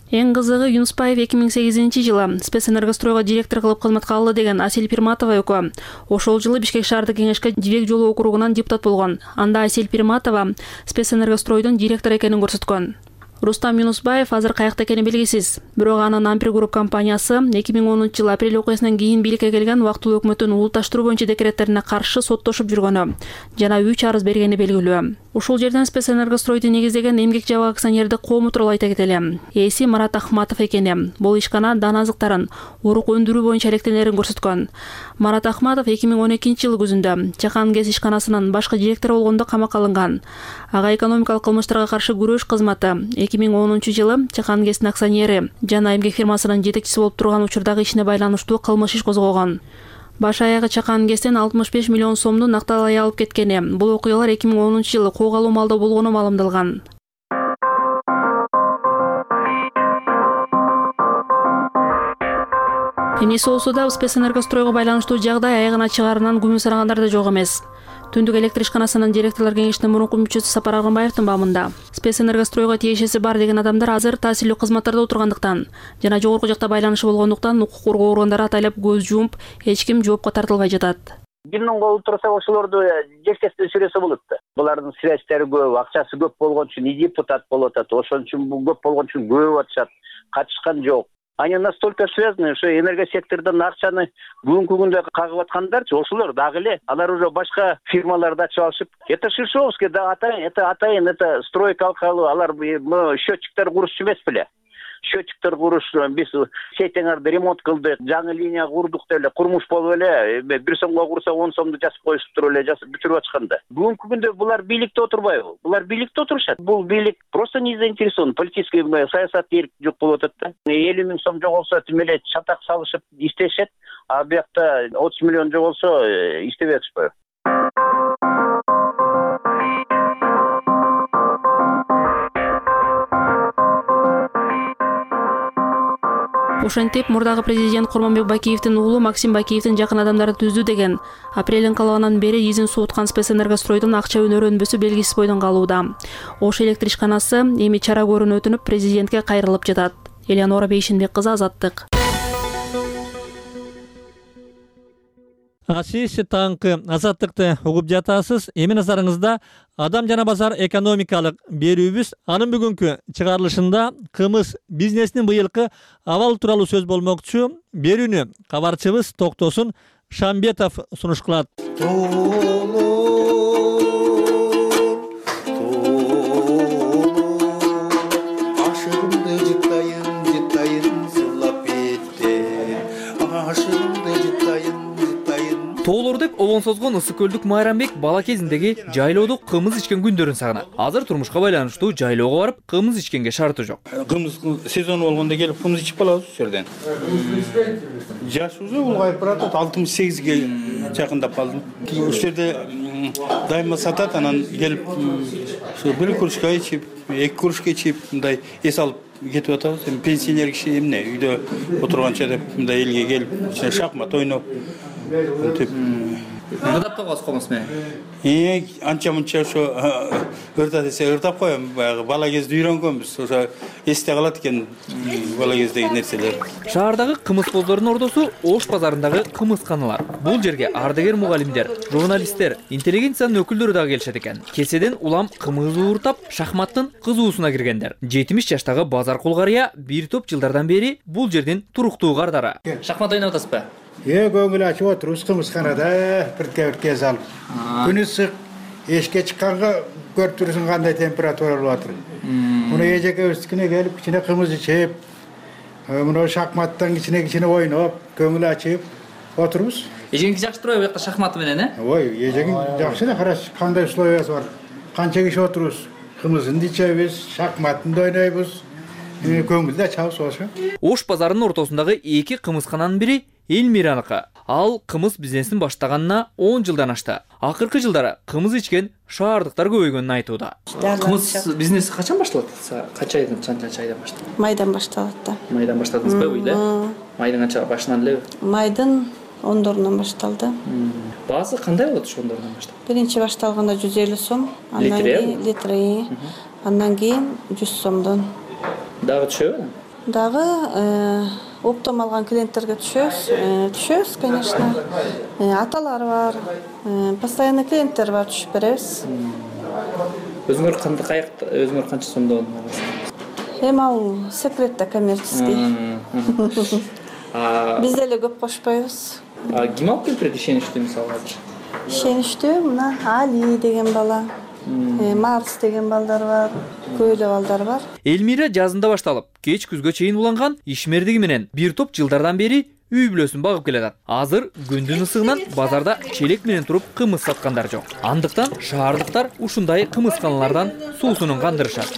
Эң кызыгы Юнуспаев 2008-жылы Спецэнергостройго директор кылып кызматка алды деген Асель Пирматова экөө. Ошол жылы Бишкек шаардык кеңешке Жибек жолу округунан депутат болгон. Анда Асель Пирматова Спецэнергостройдун директору экенин көрсөткөн. Рустам Юнуспаев азыр каякта экени белгисиз. Бирок анын Ампер Групп компаниясы 2010-жылы апрель окуясынан кийин бийликке келген убактылуу өкмөттүн улутташтыруу боюнча декреттерине каршы соттошуп жүргөнү жана 3 арыз бергени белгилүү. Ушул жерден Спецэнергостройду негиздеген эмгек жабык акционердик коому тууралуу айта кетели. Ээси Марат Ахматов экени. Бул ишкана дан азыктарын, урук өндүрүү боюнча алектенерин көрсөткөн. Марат Ахматов 2012-жылы күзүндө Чакан ГЭС ишканасынын башкы директору болгондо камакка алынган. Ага экономикалык кылмыштарга каршы күрөш кызматы 2010-жылы Чакан ГЭСтин акционери жана эмгек фирмасынын жетекчиси болуп турган учурдагы ишине байланыштуу кылмыш иш козгогон. Баш аягы Чакан ГЭСтен 65 миллион сомду накталай алып кеткени. Бул окуялар 2010-жылы колго алуу малда болгону маалымдалган. Эмнеси болсо да Спецэнергостройго байланыштуу жагдай аягына чыгарынан күмүн санагандар да жок эмес. Түндүк электр ишканасынын директорлор кеңешинин мурунку мүчөсү Сапар Аргынбаевдин баамында Спецэнергостройго тиешеси бар деген адамдар азыр таасирлүү кызматтарда отургандыктан жана жогорку жакта байланышы болгондуктан укук коргоо органдары атайлап көз жумуп, эч ким жоопко тартылбай жатат. Биринен колу турса ошолорду жектештен сүрөсө болот да. Булардын связьтери көп, акчасы көп болгон үчүн и депутат болуп атат. Ошон үчүн бул көп болгон үчүн көп атышат. Катышкан жок. Они настолько связаны, что энергосектордан акчаны бүгүнкү күндө кагып аткандарчы, ошолор дагы эле, алар уже башка фирмаларда ачып алышып. Это Шишовский, да, атайын, это стройка алкалы, алар счетчиктер курушчу эмес беле. Счетчиктер куруш, биз сетеңарды ремонт кылдык, жаңы линия курдук деп эле, курмуш болуп эле, 1 сомго курса 10 сомду жасап коюшуп туруп эле жасап бүтүрүп ачканда. Бүгүнкү күндө булар бийликте отурбайбы? Булар бийликте отурушат. Бул бийлик просто не заинтересован, политический саясат эрк жок болуп атат да. 50 миң сом жоголсо тим эле чатак салышып иштешет, а биякта 30 миллион жоголсо иштебей атышпайбы? Ошентип мурдагы президент Курманбек Бакиевдин уулу Максим Бакиевдин жакын адамдары түздү деген. Апрелдин калыбынан бери изин сууткан Спецэнергостройдун акча өнөрөнбөсү белгисиз бойдон калууда. Ош электр ишканасы эми чара көрүүнү өтүнүп президентке кайрылып жатат. Элеонора Бейшинбек кызы, Азаттык. Сиз таңкы Азаттыкты угуп жатасыз. Эми назарыңызда Адам жана базар экономикалык берүүбүз анын бүгүнкү чыгарылышында кымыз бизнесинин быйылкы абалы тууралуу сөз болмокчу. Берүүнү кабарчыбыз Токтосун Шамбетов сунуш кылат. Тоолор деп обон созгон ысык көлдүк Майрамбек бала кезиндеги жайлоодо кымыз ичкен күндөрүн сагынат. Азыр турмушка байланыштуу жайлоого барып кымыз ичкенге шарты жок. Кымыз сезону болгондо келип кымыз ичип калабыз ушул жерден. Жаш уже улгайып баратат, 68ге жакындап калдым. Ушул жерде дайыма сатат, анан келип бир кружка ичип, 2 кружка ичип, мындай эс алып кетип атабыз. Эми пенсионер киши эмне үйдө отурганча деп мындай элге келип шахмат ойноп ырдап калгансыз комуз менен. Анча мынча ошо ырда десе ырдап коем. Баягы бала кезде үйрөнгөнбүз. Ошо эсте калат экен бала кездеги нерселер. Шаардагы кымыз коздорунун ордосу Ош базарындагы кымызканалар. Бул жерге ардагер мугалимдер, журналисттер, интеллигенциянын өкүлдөрү дагы келишет экен. Кеседен улам кымыз ууртап, шахматтын кызуусуна киргендер. 70 жаштагы базар кулгарыя бир топ жылдардан бери бул жердин туруктуу кардары. Шахмат ойноп атасызбы? Көңүл ачып отурубуз кымызканада бирке салып. Күнү ысык, эшикке чыкканга көрүп турсуң кандай температура болуп атыр. Муну эжекебиздикине келип кичине кымыз ичип, муну шахматтан кичине ойноп, көңүл ачып отурубуз. Эжеңиз жакшы турбайбы бу жакта шахматы менен, Ой, эжең жакшы да, караш кандай условиясы бар. Канча киши отурубуз, кымызын ичебиз, шахматын ойнойбуз. Көңүлдү ачабыз ошо. Ош базарынын ортосундагы 2 кымызкананын бири Элмираныкы. Ал кымыз бизнесин баштаганына 10 жылдан ашты. Акыркы жылдары кымыз ичкен шаардыктар көбөйгөнүн айтууда. Кымыз бизнеси качан башталат? Канча айдан башталат? Майдан башталат да. Майдан баштадыңызбы эле? Майдын канча башынан эле? Майдын 10 башталды. Баасы кандай болот ошо 10 баштап? Биринчи башталганда 150 сом, андан кийин литри, андан кийин 100 сомдон. Дагы түшөбү? дагы оптом алган клиенттерге түшөбүз, конечно. Аталар бар, постоянный клиенттер бар, түшүп беребиз. Өзүңөр өзүңөр канча сомдо аласыз? Эми ал секретте, коммерческий. Биз деле көп кошпойбуз. Ким алып келип берет ишеничтүү мисалы? Ишеничтүү мына Али деген бала, Марс деген балдар бар, көйлө балдар бар. Элмира жазында башталып, кеч күзгө чейин уланган ишмердиги менен бир топ жылдардан бери үй бүлөсүн багып келатат. Азыр күндүн ысыгынан базарда челек менен туруп кымыз саткандар жок. Андыктан шаардыктар ушундай кымызканалардан суусунун кандырышат.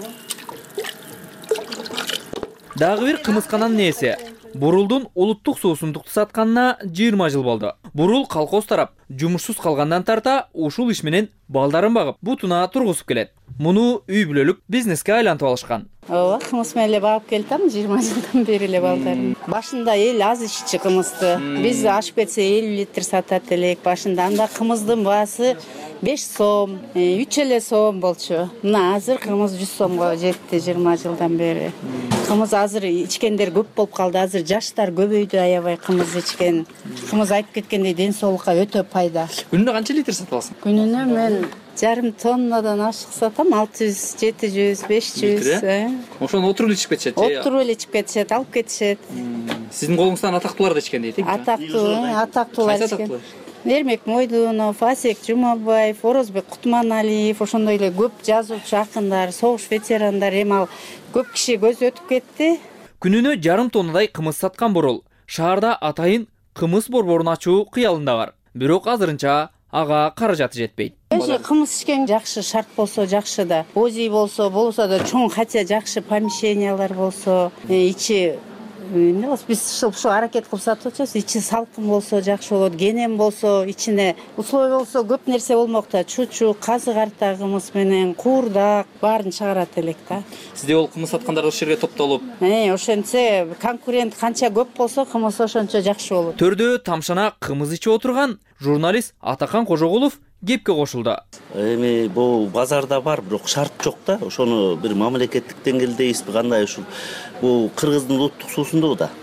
Дагы бир кымызкананын ээси Бурулдун улуттук суусундукту сатканына 20 жыл болду. Бурул колхоз тарап жумушсуз калгандан тарта ушул иш менен балдарын багып, бутуна тургузуп келет. Муну үй бүлөлүк бизнеске айлантып алышкан. Ооба, кымыз менен эле багып келатам 20 жылдан бери эле балдарым. Башында эл аз иччи кымызды. Биз ашып кетсе 50 литр сатат элек башында. Анда кымыздын баасы 5 сом, 3 эле сом болчу. Мына азыр кымыз 100 сомго жетти 20 жылдан бери. Кымыз азыр ичкендер көп болуп калды. Азыр жаштар көбөйдү аябай кымыз ичкен. Кымыз айтып кеткендей ден соолукка өтө пайда. Күнүнө канча литр сатып аласың? Күнүнө мен жарым тоннадан ашык сатам, 600, 700, 500. Ошону отуруп ичип кетишет. Отуруп эле ичип кетишет, алып кетишет. Сиздин колуңуздан атактуулар да ичкен дейт. Атактуулар ичкен. Эрмек Мойдунов, Асек Жумабаев, Орозбек Кутманалиев, ошондой эле көп жазуучу акындар, согуш ветерандар, эми ал көп киши көз өтүп кетти. Күнүнө жарым тоннадай кымыз саткан Бурул шаарда атайын кымыз борборун ачуу кыялында бар. Бирок азырынча ага каражаты жетпейт. Кымыз ичкен жакшы, шарт болсо жакшы да. Ози болсо да чоң, хотя жакшы помещениялар болсо, ичи биз ушу аракет кылып сатып атабыз. Ичи салкын болсо жакшы болот, кенем болсо, ичине условия болсо көп нерсе болмок да. Чучук, казык арта кымыз менен, куурдак баарын чыгарат элек да. Сизде ол кымыз саткандар ошол жерге топтолуп, ошентсе конкурент канча көп болсо кымыз ошончо жакшы болот. Төрдө тамшана кымыз ичип отурган журналист Атакан Кожогулов кепке кошулду. Эми бул базарда бар, бирок шарт жок да. Ошону бир мамлекеттик деңгээлдейбизби, кандай ушул бул Кыргыздын улуттук суусундугу да.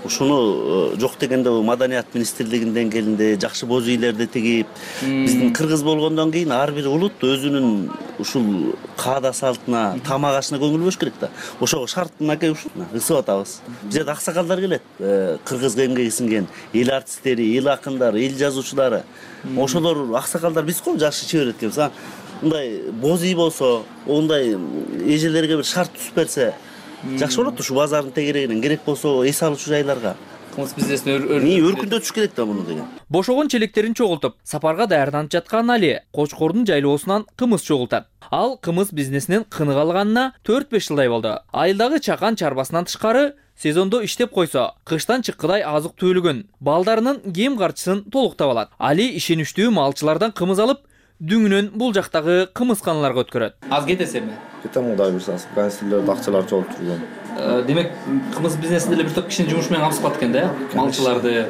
Ушуну жок дегенде Маданият министрлигинин деңгээлинде жакшы боз үйлөрдү тигип, биздин кыргыз болгондон кийин ар бир улут өзүнүн ушул каада салтына, тамак ашына көңүл бөлүш керек да. Ошого шартынакей ушул ысып атабыз. Бизде аксакалдар келет, кыргызга эмгеги сиңген эл артисттери, эл акындар, эл жазуучулары. Ошолор аксакалдар биз го жакшы чебер эткенбиз. Мындай боз үй болсо, ондай эжелерге бир шарт түзүп берсе жакшы болот. Ушу базардын тегерегинен керек болсо эс алуучу жайларга кымыз бизнесин өркүндөтүш керек да муну деген. Бошогон челектерин чогултуп, сапарга даярданып жаткан Али Кочкордун жайлоосунан кымыз чогултат. Ал кымыз бизнесинен кыныга алганына 4-5 жылдай болду. Айылдагы чакан чарбасынан тышкары сезондо иштеп койсо, кыштан чыккыдай азык түгүлүгүн, балдарынын кем карчысын толуктап алат. Али ишеничтүү малчылардан кымыз алып, дүңүнөн бул жактагы кымызканаларга өткөрөт. Аз кетесизби? Кетем, Кудай буйрса, консилдерде акчалар чогулуп турган. Демек, кымыз бизнесинде эле бир топ кишинин жумуш менен камсыз кылат экен да? Малчыларды,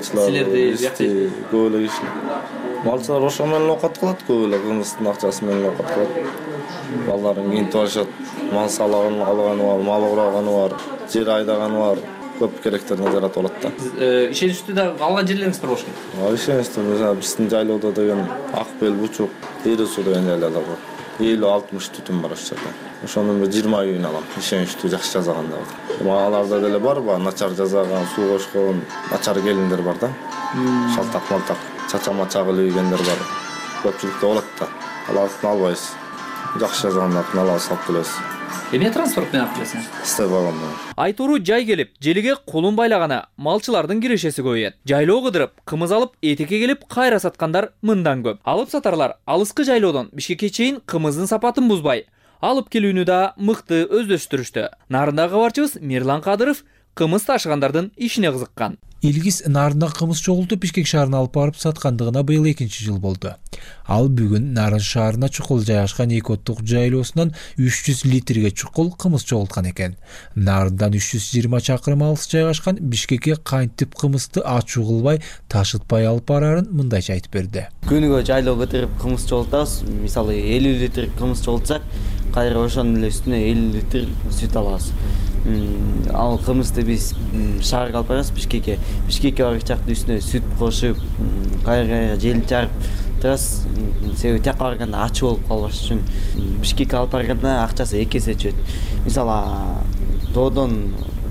силерди, көп эле киши. Малчылар ошо менен оокат кылат, көп эле кымыздын акчасы менен оокат кылат. Балдарын кийинтип алышат. Мал салыгын алганы бар, мал ураганы бар, жер айдаганы бар. Көп керектерине жаратып алат да. Ишеничтүү да алган жерлериңиз бар болуш керек. Ишеничтүү, биздин жайлоодо деген Акбел, Бучук, Ири суу деген жайларда бар. 50-60 түтүн бар ошол жерде. Ошонун 20 үйүн алам. Ишеничтүү жакшы жазаганда. Аларда деле бар, начар жазаган, суу кошкон, начар келиндер бар да. Шалтак-малтак, чача-мача кылгендер бар. Көпчүлүктө болот да. Аларды албайбыз. Жакшы жазгандарын алып салып келебиз. Эмне транспорт менен алып келесиң? Истеп алгам. Айтуру жай келип, желиге колун байлаганы малчылардын кирешеси көбөйөт. Жайлоо кыдырып, кымыз алып, этекке келип кайра саткандар мындан көп. Алып сатарлар алыскы жайлоодон Бишкекке чейин кымыздын сапатын бузбай, алып келүүнү да мыкты өздөштүрүштү. Нарындагы кабарчыбыз Мирлан Кадыров кымыз ташыгандардын ишине кызыккан. Илгиз Нарында кымыз чогултуп Бишкек шаарына алып барып саткандыгына быйыл 2-жыл болду. Ал бүгүн Нарын шаарына чукул жайгашкан эки оттук жайлоосунан 300 литрге чукул кымыз чогулткан экен. Нарындан 320 чакырым алыс жайгашкан Бишкекке кантип кымызды ачуу кылбай, ташытпай алып барарын мындайча айтып берди. Күнүгө жайлоого кирип кымыз чогултабыз. Мисалы 50 литр кымыз чогултсак, кайра ошонун эле үстүнө 50 литр сүт алабыз. ал кымызды биз шаарга алып барабыз, Бишкекке барган жакта үстүнө сүт кошуп, кайра желин чарып турабыз. Себеби тияка барганда ачуу болуп калбаш үчүн Бишкекке алып барганда акчасы 2 эсе чөйт. Мисалы тоодон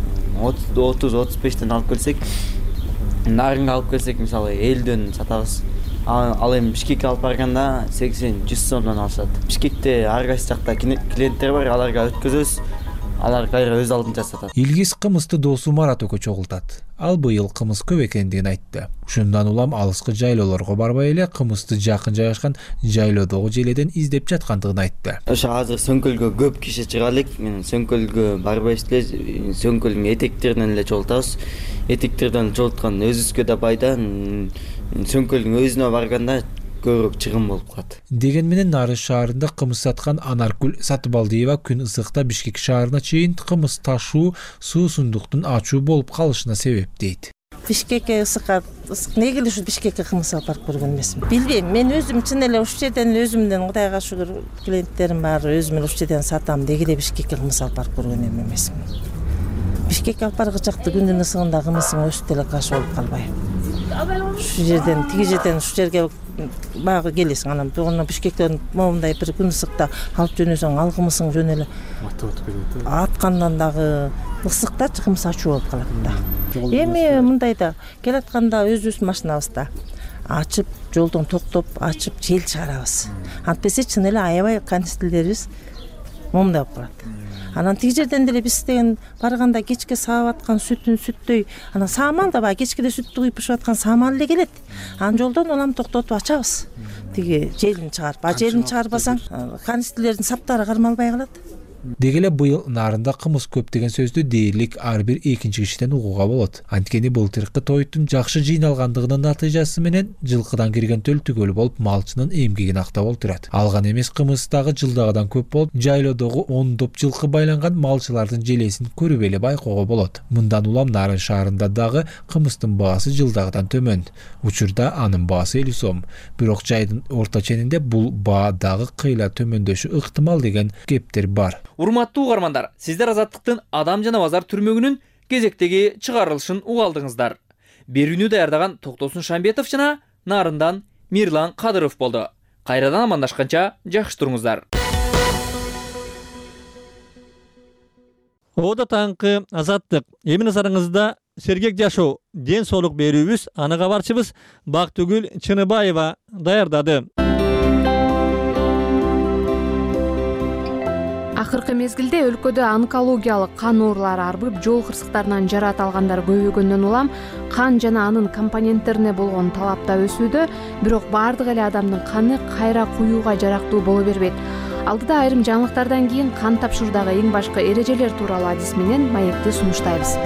30-35тен алып келсек, нарынга алып келсек, мисалы 50дөн сатабыз. Ал эми Бишкекке алып барганда 80-100 сомдон алышат. Бишкекте ар кайсы жакта клиенттер бар, аларга өткөзөбүз. Алар кайра өз алдынча сатат. Илгиз кымызды досу Марат экөө чогултат. Ал быйыл кымыз көп экендигин айтты. Ушундан улам алыскы жайлоолорго барбай эле кымызды жакын жайгашкан жайлоодогу желеден издеп жаткандыгын айтты. Ошо азыр Сөңкөлгө көп киши чыга элек. Мен Сөңкөлгө барбайбыз эле. Сөңкөлдүн этектеринен эле жолтабыз. Этектерден жолткан өзүбүзгө да пайда. Сөңкөлдүн өзүнө барганда көбүрөөк чыгым болуп калат. Деген менен Нарын шаарында кымыз саткан Анаркүл Сатыбалдиева күн ысыкта Бишкек шаарына чейин кымыз ташуу суусундуктун ачуу болуп калышына себеп дейт. Бишкекке ысык эмне эле ушу Бишкекке кымыз алып барып көргөн эмесмин. Билбейм, мен өзүм чын эле ушул жерден өзүмдөн Кудайга шүгүр клиенттерим бар, өзүм эле ушул жерден сатам деги эле Бишкекке кымыз алып барып көргөн эмесмин. Бишкекке алып барган жакта күндүн ысыгында кымыздын өсүп деле кашы болуп калбайм. Ушул жерден тиги жерден ушул жерге багы келесиң, анан бугуна Бишкектен момундай бир күн ысыкта алып жөнөсөң, ал кымызың жөн эле аткандан дагы ысыкта кымыз ачуу болуп калат да. Эми мындайда келатканда өзүбүз машинабызда ачып, жолдон токтоп, ачып, жел чыгарабыз. Антпесе чын эле аябай канистрлерибиз момундай болуп калат. Анан тиги жерден деле биз деген барганда кечке саап аткан сүтүн сүттөй, анан саамал да баягы кечкеде сүттү куюп бышып аткан саамал эле келет. Анан жолдон улам токтотуп ачабыз. Тиги желин чыгарып, желин чыгарбасаң канистрлердин саптары кармалбай калат. Деги эле быйыл Нарында кымыз көп деген сөздү дээрлик ар бир экинчи кишиден угууга болот. Анткени былтыркы тойтун жакшы жыйналгандыгынын натыйжасы менен жылкыдан кирген төл түгөл болуп малчынын эмгегин актап олтурат. Алган эмес кымыз дагы жылдагыдан көп болуп, жайлоодогу ондоп жылкы байланган малчылардын желесин көрүп эле байкоого болот. Мындан улам Нарын шаарында дагы кымыздын баасы жылдагыдан төмөн. Учурда анын баасы 50 сом. Бирок жайдын орто ченинде бул баа дагы кыйла төмөндөшү ыктымал деген кептер бар. Урматтуу угармандар, сиздер Азаттыктын Адам жана базар түрмөгүнүн кезектеги чыгарылышын угалдыңыздар. Берүүнү даярдаган Токтосун Шамбетов жана Нарындан Мирлан Кадыров болду. Кайрадан амандашканча жакшы туруңуздар. Ода таңкы Азаттык. Эми назарыңызда сергек жашоо, ден соолук берүүбүз, аны кабарчыбыз Бактыгүл Чыныбаева даярдады. Акыркы мезгилде өлкөдө онкологиялык кан оорулары арбып, жол кырсыктарынан жарат алгандар көбөйгөндөн улам кан жана анын компоненттерине болгон талап да өсүүдө, бирок бардык эле адамдын каны кайра куюуга жарактуу боло бербейт. Алдыда айрым жаңылыктардан кийин кан тапшыруудагы эң башкы эрежелер тууралуу адис менен маекти сунуштайбыз.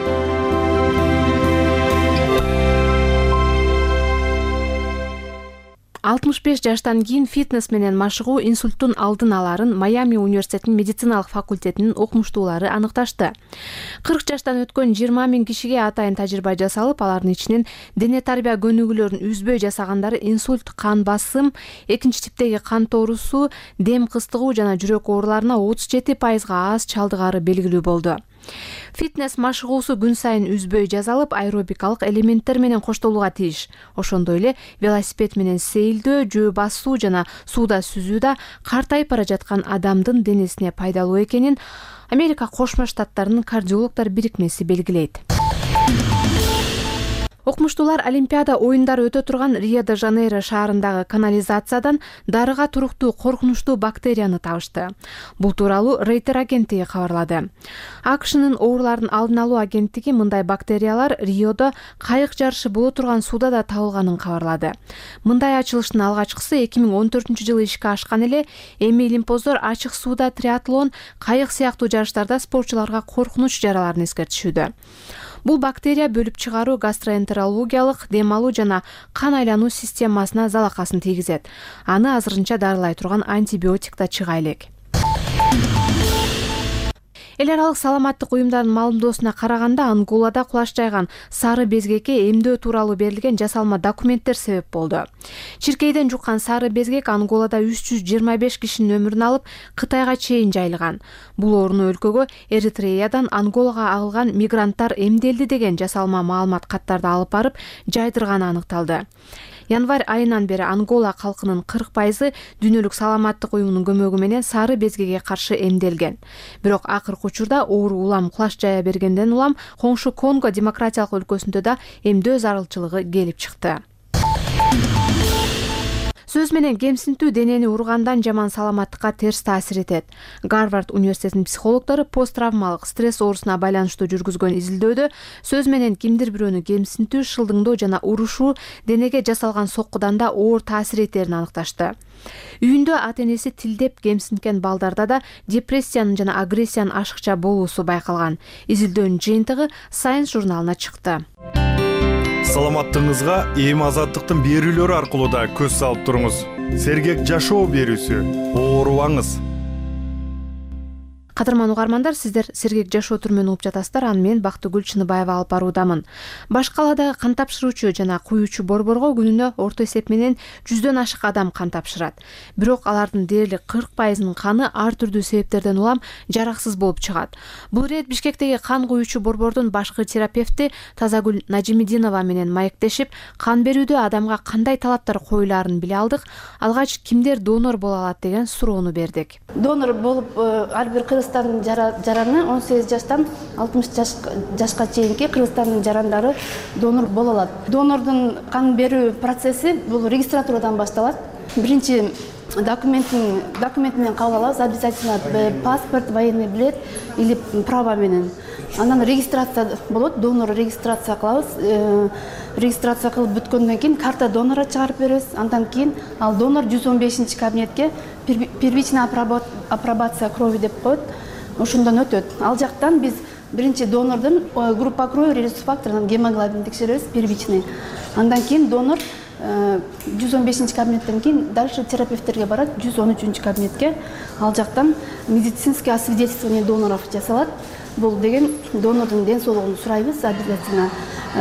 65 жаштан кийин фитнес менен машыгуу инсульттун алдын аларын Майами университетинин медициналык факультетинин окумуштуулары аныкташты. 40 жаштан өткөн 20 000 кишиге атайын тажрыйба жасалып, алардын ичинен дене тарбия көнүгүүлөрүн үзбөй жасагандары инсульт, кан басым, экинчи типтеги кан тоорусу, дем кыстыгуу жана жүрөк ооруларына 37% аз чалдыгары белгилүү болду. Фитнес машыгуусу күн сайын үзбөй жазалып, аэробикалык элементтер менен коштолууга тийиш. Ошондой эле велосипед менен сейилдөө, жөө басуу жана сууда сүзүү да картайып бара жаткан адамдын денесине пайдалуу экенин Америка Кошмо Штаттарынын кардиологдор бирикмеси белгилейт. Окумуштуулар Олимпиада оюндары өтө турган Рио-де-Жанейро шаарындагы канализациядан дарыга туруктуу коркунучтуу бактерияны табышты. Бул тууралуу Рейтер агенттиги кабарлады. АКШнын оорулардын алдын алуу агенттиги мындай бактериялар Риодо кайык жарышы боло турган сууда да табылганын кабарлады. Мындай ачылыштын алгачкысы 2014-жылы ишке ашкан эле, эми илимпоздор ачык сууда триатлон, кайык сыяктуу жарыштарда спортчуларга коркунуч жараларын эскертишүүдө. Бул бактерия бөлүп чыгаруу, гастроэнтерологиялык, дем алуу жана кан айлануу системасына залакасын тийгизет. Аны азырынча дарылай турган антибиотик да чыга элек. Эл аралык саламаттык уюмдарынын маалымдоосуна караганда, Анголада кулаш жайган сары безгекке эмдөө тууралуу берилген жасалма документтер себеп болду. Чиркейден жуккан сары безгек Анголада 325 кишинин өмүрүн алып, Кытайга чейин жайылган. Бул орну өлкөгө Эритреядан Анголага агылган мигранттар эмделди деген жасалма маалымат каттарды алып барып жайдырганы аныкталды. Январь айынан бери Ангола калкынын 40% дүйнөлүк саламаттык уюмунун көмөгү менен сары безгеге каршы эмделген. Бирок акыркы учурда оору улам кулаш жая бергенден улам коңшу Конго демократиялык өлкөсүндө да эмдөө зарылчылыгы келип чыкты. Сөз менен кемсинтүү денени ургандан жаман саламаттыкка терс таасир этет. Гарвард университетинин психологдору посттравмалык стресс оорусуна байланыштуу жүргүзгөн изилдөөдө сөз менен кимдир бирөөнү кемсинтүү, шылдыңдоо жана урушуу денеге жасалган соккудан да оор таасир этерин аныкташты. Үйүндө ата-энеси тилдеп кемсинткен балдарда да депрессиянын жана агрессиянын ашыкча болуусу байкалган. Изилдөөнүн жыйынтыгы Science журналына чыкты. Саламаттыгыңызга эми азаттыктын берүүлөрү аркылуу да көз салып туруңуз. Сергек жашоо берүүсү. Оорубаңыз. Кадырман угармандар, сиздер сергек жашоо түрмөнү угуп жатасыздар. Аны мен Бактыгүл Чыныбаева алып баруудамын. Баш каладагы кан тапшыруучу жана куюучу борборго күнүнө орто эсеп менен 100дөн ашык адам кан тапшырат. Бирок алардын дээрлик 40%-нын каны ар түрдүү себептерден улам жараксыз болуп чыгат. Бул ирет Бишкектеги кан куюучу борбордун башкы терапевти Тазагүл Нажимидинова менен маектешип, кан берүүдө адамга кандай талаптар коюлаарын биле алдык. Алгач кимдер донор боло алат деген суроону бердик. Донор болуп ар бир Кыргызстандын жараны 18 жаштан 60 жашка чейинки Кыргызстандын жарандары донор боло алат. Донордун кан берүү процесси бул регистратурадан башталат. Биринчи документ менен кабыл алабыз, обязательно паспорт, военный билет или права менен. Анан регистрация болот, донор регистрация кылабыз. Регистрация кылып бүткөндөн кийин карта донора чыгарып беребиз. Андан кийин ал донор 115-кабинетке первичная апробация крови деп коет. Ошондон өтөт. Ал жактан биз биринчи донордун группа крови, резус факторунан гемоглобин текшеребиз, первичный. Андан кийин донор 115-кабинеттен кийин дальше терапевттерге барат, 113-кабинетке. Ал жактан медицинское освидетельствование доноров жасалат. Бул деген донордун ден соолугун сурайбыз, обязательно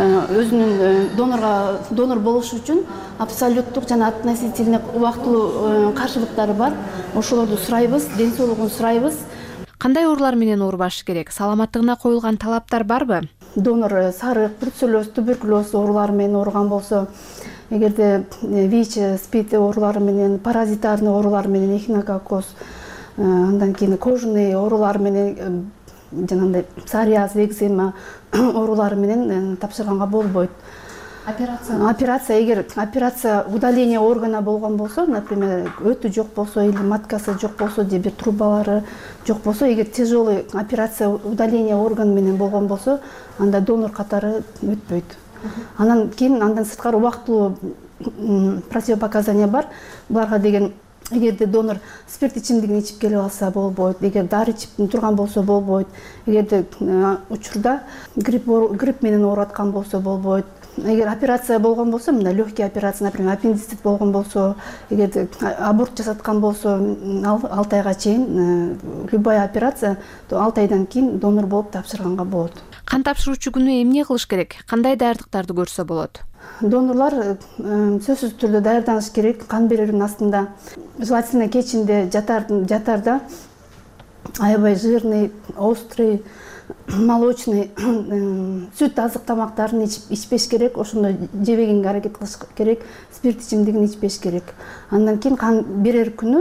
өзүнүн донор болуш үчүн абсолюттук жана относительно убактылуу каршылыктары бар. Ошолорду сурайбыз, ден соолугун сурайбыз. Кандай оорулар менен оорубаш керек? Саламаттыгына коюлган талаптар барбы? Донор сарык, бруцеллез, туберкулез оорулары менен ооруган болсо, эгерде ВИЧ, СПИД оорулары менен, паразитарный оорулар менен, эхинококкоз, андан кийин кожный оорулар менен, жанагындай псориаз, экзема оорулары менен тапшырганга болбойт. Операция, эгер операция удаление органа болгон болсо, например, өтү жок болсо или маткасы жок болсо, же бир трубалары жок болсо, эгер тяжелый операция удаление орган менен болгон болсо, анда донор катары өтпөйт. Андан кийин андан сырткары убактылуу противопоказания бар. Буларга деген эгерде донор спирт ичимдигин ичип келип алса болбойт, эгер дары ичип турган болсо болбойт, эгерде учурда грипп менен ооруп аткан болсо болбойт. Эгер операция болгон болсо, мына легкий операция, например, аппендицит болгон болсо, эгерде аборт жасаткан болсо, 6 айга чейин любая операция 6 айдан кийин донор болуп тапшырганга болот. Кан тапшыруучу күнү эмне кылыш керек? Кандай даярдыктарды көрсө болот? Донорлар сөзсүз түрдө даярданыш керек. Кан берүүнүн астында желательно кечинде жатарда аябай жирный, острый, молочный сүт азык тамактарын ичпеш керек. Ошондой жебегенге аракет кылыш керек. Спирт ичимдигин ичпеш керек. Андан кийин кан берер күнү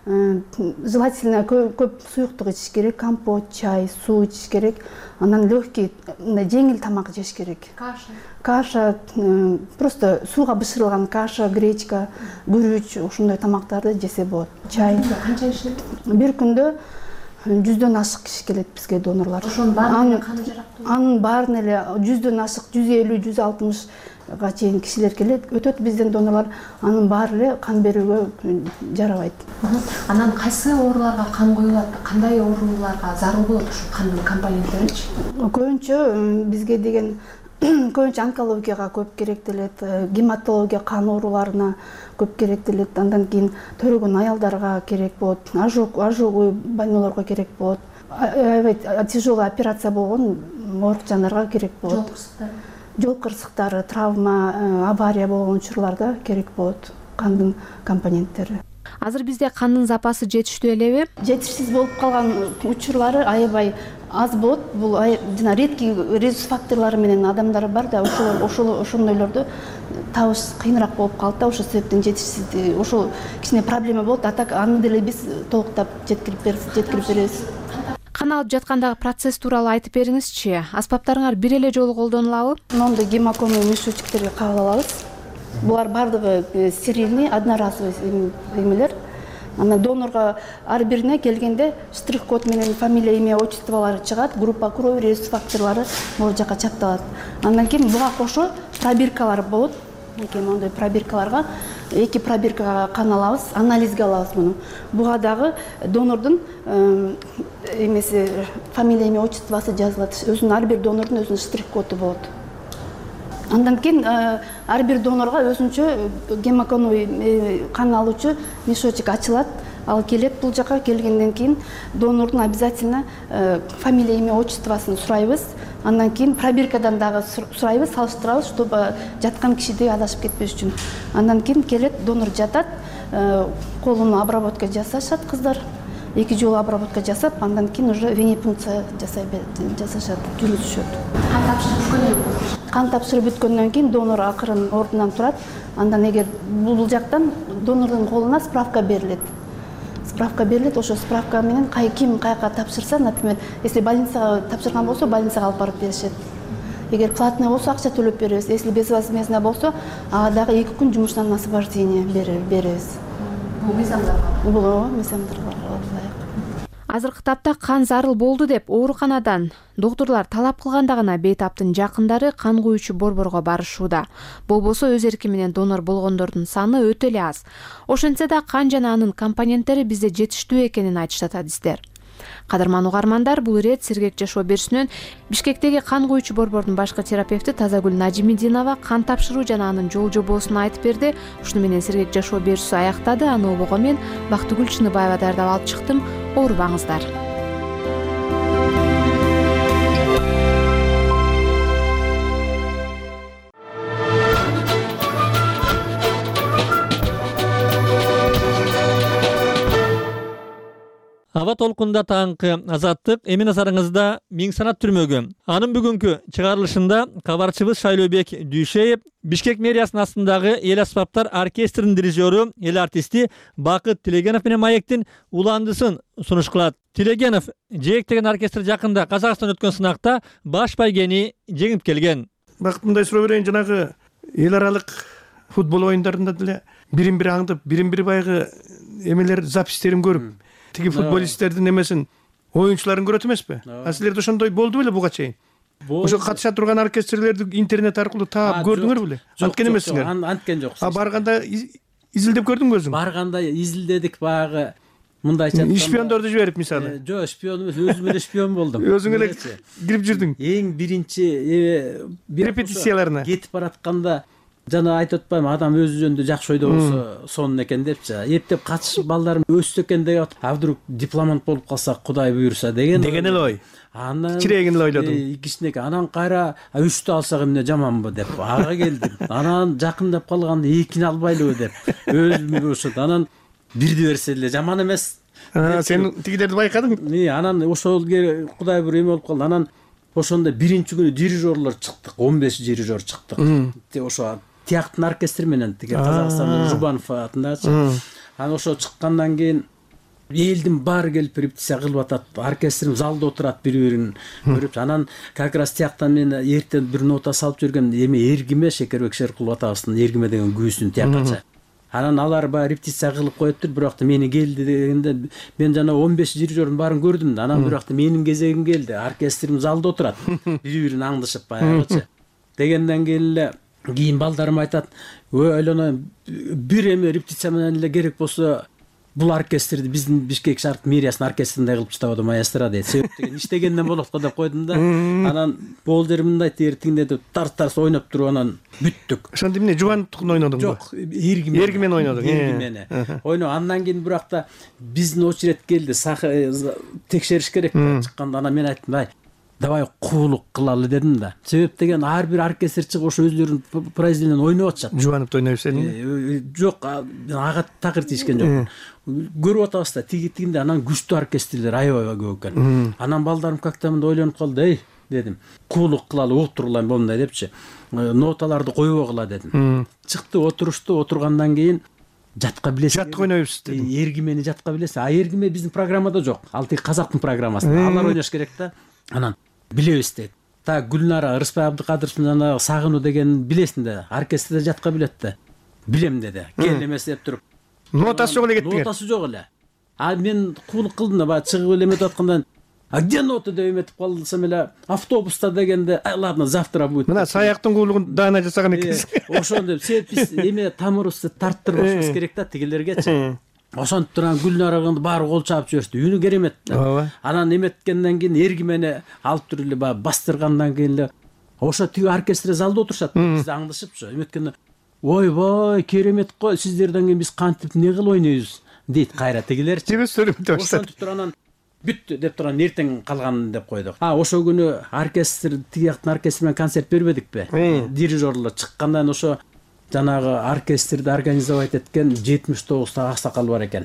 желательно көп суюктук ичиш керек. Компот, чай, суу ичиш керек. Анан легкий, жеңил тамак жеш керек. Каша, просто сууга бышырылган каша, гречка, күрүч, ошондой тамактарды жесе болот. Чай. Канча иши? Бир күндө 100дөн ашык киши келет бизге донорлар. Ошонун баарын каны жарактуу? Анын баарын эле 100дөн ашык, 150, 160 чейин кишилер келет. Өтөт бизден донорлар, анын баары эле кан берүүгө жарабайт. Анан кайсы ооруларга кан коюлат? Кандай ооруларга зарыл болот ушу кандын компоненттеричи? Көбүнчө бизге деген көбүнчө онкологияга көп керектелет, гематология кан ооруларына көп керектелет. Андан кийин төрөгөн аялдарга керек болот, ожоговый больнойлорго керек болот. аябай тяжелый операция болгон оорукчандарга керек болот. Жол кырсыктары, травма, авария болгон учурларда керек болот кандын компоненттери. Азыр бизде кандын запасы жетиштүү элеби? Жетишсиз болуп калган учурлары аябай аз болот. Бул жана редкий резус факторлору менен адамдар бар да, ошондойлорду табыш кыйыныраак болуп калат да, ошол себептен жетишсиз ошол кичине проблема болот. А так аны деле биз толуктап жеткирип беребиз. Кан алып жаткандагы процесс тууралуу айтып бериңизчи. Аспаптарыңар бир эле жолу колдонулабы? Мондой гемокомный мешочектерди кабыл алабыз. Булар бардыгы стерильный, одноразовый эмелер. Анан донорго ар бирине келгенде штрих-код менен фамилия, имя, отчестволору чыгат, группа крови, резус факторлору могу жака чапталат. Андан кийин буга кошо пробиркалар болот. Мондой пробиркаларга 2 пробиркага кан алабыз, анализге алабыз муну. Буга дагы донордун эмеси фамилия, имя, отчествосы жазылат. Өзүнүн ар бир донордун өзүнүн штрих-коду болот. Андан кийин ар бир донорго өзүнчө гемокомный кан алуучу мешочек ачылат. Ал келет бул жака, келгенден кийин донордун обязательно фамилия, имя, отчествосын сурайбыз. Андан кийин пробиркадан дагы сурайбыз, салыштырабыз, чтобы жаткан кишиде адашып кетпеш үчүн. Андан кийин келет, донор жатат, колуну обработка жасашат кыздар. 2 жолу обработка жасап, андан кийин уже венепункция жасашат, жүргүзүшөт. Кан тапшырып бүткөндөн кийин донор акырын ордунан турат. Андан эгер бул жактан донордун колуна справка берилет. Ошо справка менен ким каяка тапшырса, например, если больницага тапшырган болсо, больницага алып барып беришет. Эгер платный болсо, акча төлөп беребиз. Если безвозмездно болсо, ага дагы 2 күн жумуштан освобождение беребиз. Бул мизамдарга ылайык. Азыркы тапта кан зарыл болду деп ооруканадан доктурлар талап кылганда гана бейтаптын жакындары кан куючу борборго барышууда. Болбосо өз эрки менен донор болгондордун саны өтө эле аз. Ошентсе да кан жана анын компоненттери бизде жетиштүү экенин айтышат адистер. Кадырман угармандар, бул ирет Сергек жашоо берүүсүнөн Бишкектеги кан куючу борбордун башкы терапевти Тазагүл Нажимидинова кан тапшыруу жана анын жол жобосун айтып берди. Ушуну менен Сергек жашоо берүүсү аяктады. Аны обого мен Бактыгүл Чыныбаева даярдап алып чыктым. Оорубаңыздар. Аба толкунда таңкы Азаттык эми назарыңызда Миң санат түрмөгү. Анын бүгүнкү чыгарылышында кабарчыбыз Шайлообек Дүйшеев, Бишкек мэриясынын астындагы эл аспаптар оркестринин дирижеру, эл артисти Бакыт Тилегенов менен маектин уландысын сунуш кылат. Тилегенов Жээк деген оркестр жакында Казакстан өткөн сынакта баш байгени жеңип келген. Бакыт, мындай суроо берейин, жанагы эл аралык футбол оюндарында деле бирин-бири аңдып, бирин-бири баягы эмелер запистерин көрүп, тиги футболисттердин эмесин, оюнчуларын көрөт эмеспи? Силерде ошондой болду беле буга чейин? Ошо катыша турган оркестрлерди интернет аркылуу таап көрдүңөр беле? Анткен эмессиңер? Анткен жок. Барганда изилдеп көрдүңбү өзүң? Барганда изилдедик, баягы мындайча айтканда. Шпиондорду жиберип мисалы? Жок, шпион эмес, өзүм эле шпион болдум. Өзүң эле кирип жүрдүң? Эң биринчи репетицияларына кетип баратканда жана айтып атпайбы, адам өз жөнүндө жакшы ойдо болсо сонун экен депчи. Эптеп катышып балдарым өссө экен деп атып, а вдруг дипломант болуп калса, Кудай буйруса деген эле ой. Анан кичирээкин эле ойлодум. Кичинекей, анан кайра 3тү алсак эмне жаманбы деп ага келдим. Анан жакындап калганда 2-ни албайлыбы деп өзүмө ошот. Анан 1ди берсе эле жаман эмес. Сен тигилерди байкадың? Анан ошол Кудай буйруп эме болуп калды. Анан ошондо биринчи күнү дирижерлор чыктык, 15 дирижер чыктык. Ошо Тияктын оркестри менен тиги Казакстандын Жубанов атындагычы. Анан ошо чыккандан кийин элдин баары келип репетиция кылып атат. Оркестрим залда отурат, бири-бирин көрүп. Анан как раз тияктан мен эртең бир нота салып жүргөн эме Эргиме Шекербек Шеркулов атабыздын Эргиме деген күүсүн тиякчы. Анан алар баягы репетиция кылып коюптур, бирок мени келди дегенде мен жана 15 дирижердин баарын көрдүм да. Анан бирок менин кезегим келди. Оркестрим залда отурат. Бири-бирин аңдышып баягычы. Дегенден кийин балдарым айтат, ойлонойм, бир эме репетиция менен эле керек болсо бул оркестрди биздин Бишкек шарк мэриясынын оркестринде кылып чыгабы маэстро дейт. Себеп деген иштегенден болот го деп койдум да. Анан бул жери мындай тигинде деп тарс ойноп туруп анан бүттүк. Ошондо эмне Жубановдукун ойнодуңбу? Жок, эргимен ойнодуң. Эргимени. Ойно андан кийин бирок да биздин очередь келди. Текшериш керек чыкканда анан мен айттым, давай куулук кылалы дедим да. Себеп деген ар бир оркестрчи ошо өзлөрүнүн произведениен ойноп атышат. Жубановду ойной берсең? Жок, ага такыр тийишкен жок. Көрүп атабыз да, тигинде анан күчтүү оркестрлер аябай көп экен. Анан балдарым как-то мындай ойлонуп калды, дедим. Куулук кылалы, отурула момундай депчи. Ноталарды койбогула дедим. Чыкты, отурушту, отургандан кийин жатка билесиз. Жатка ойнойбуз дедим. Эргимени жатка билесиз. Эргиме биздин программада жок. Ал тик казактын программасында. Алар ойнош керек да. Анан билебиз дейт. Та Гүлнара Ырысбай Абдыкадыровдун жанагы Сагынуу деген билесиң да, оркестрде жатка билет да. Билем деди. Кел эмес деп туруп. Нотасы жок эле кеттиң. Нотасы жок эле. Мен куулук кылдым да, баягы чыгып эле эметип атканда, где нота деп эметип калсам эле автобуста дегенде, ладно, завтра будет. Мына Саяктын куулугун даана жасаган экенсиз. Ошондо деп, себеп биз эме тамырыбызды тарттырбашыбыз керек да тигилергечи. Ошентип турган Гүлнарагынды баары кол чаап жиберишти. Үнү керемет. Анан эметкенден кийин эргимени алып туруп эле баягы бастыргандан кийин эле ошо тиги оркестр залда отурушат. Биз аңдышыпчы. Эметкенде ойбой, керемет го, сиздерден кийин биз кантип не кылып ойнойбуз дейт кайра тигилерчи. Ошентип туруп анан бүттү деп турган эртең калган деп койдук. Ошо күнү оркестр тиги жактын оркестри менен концерт бербедикпи? Дирижерлор чыккандан ошо жанагы оркестрди организовать эткен 79 аксакал бар экен.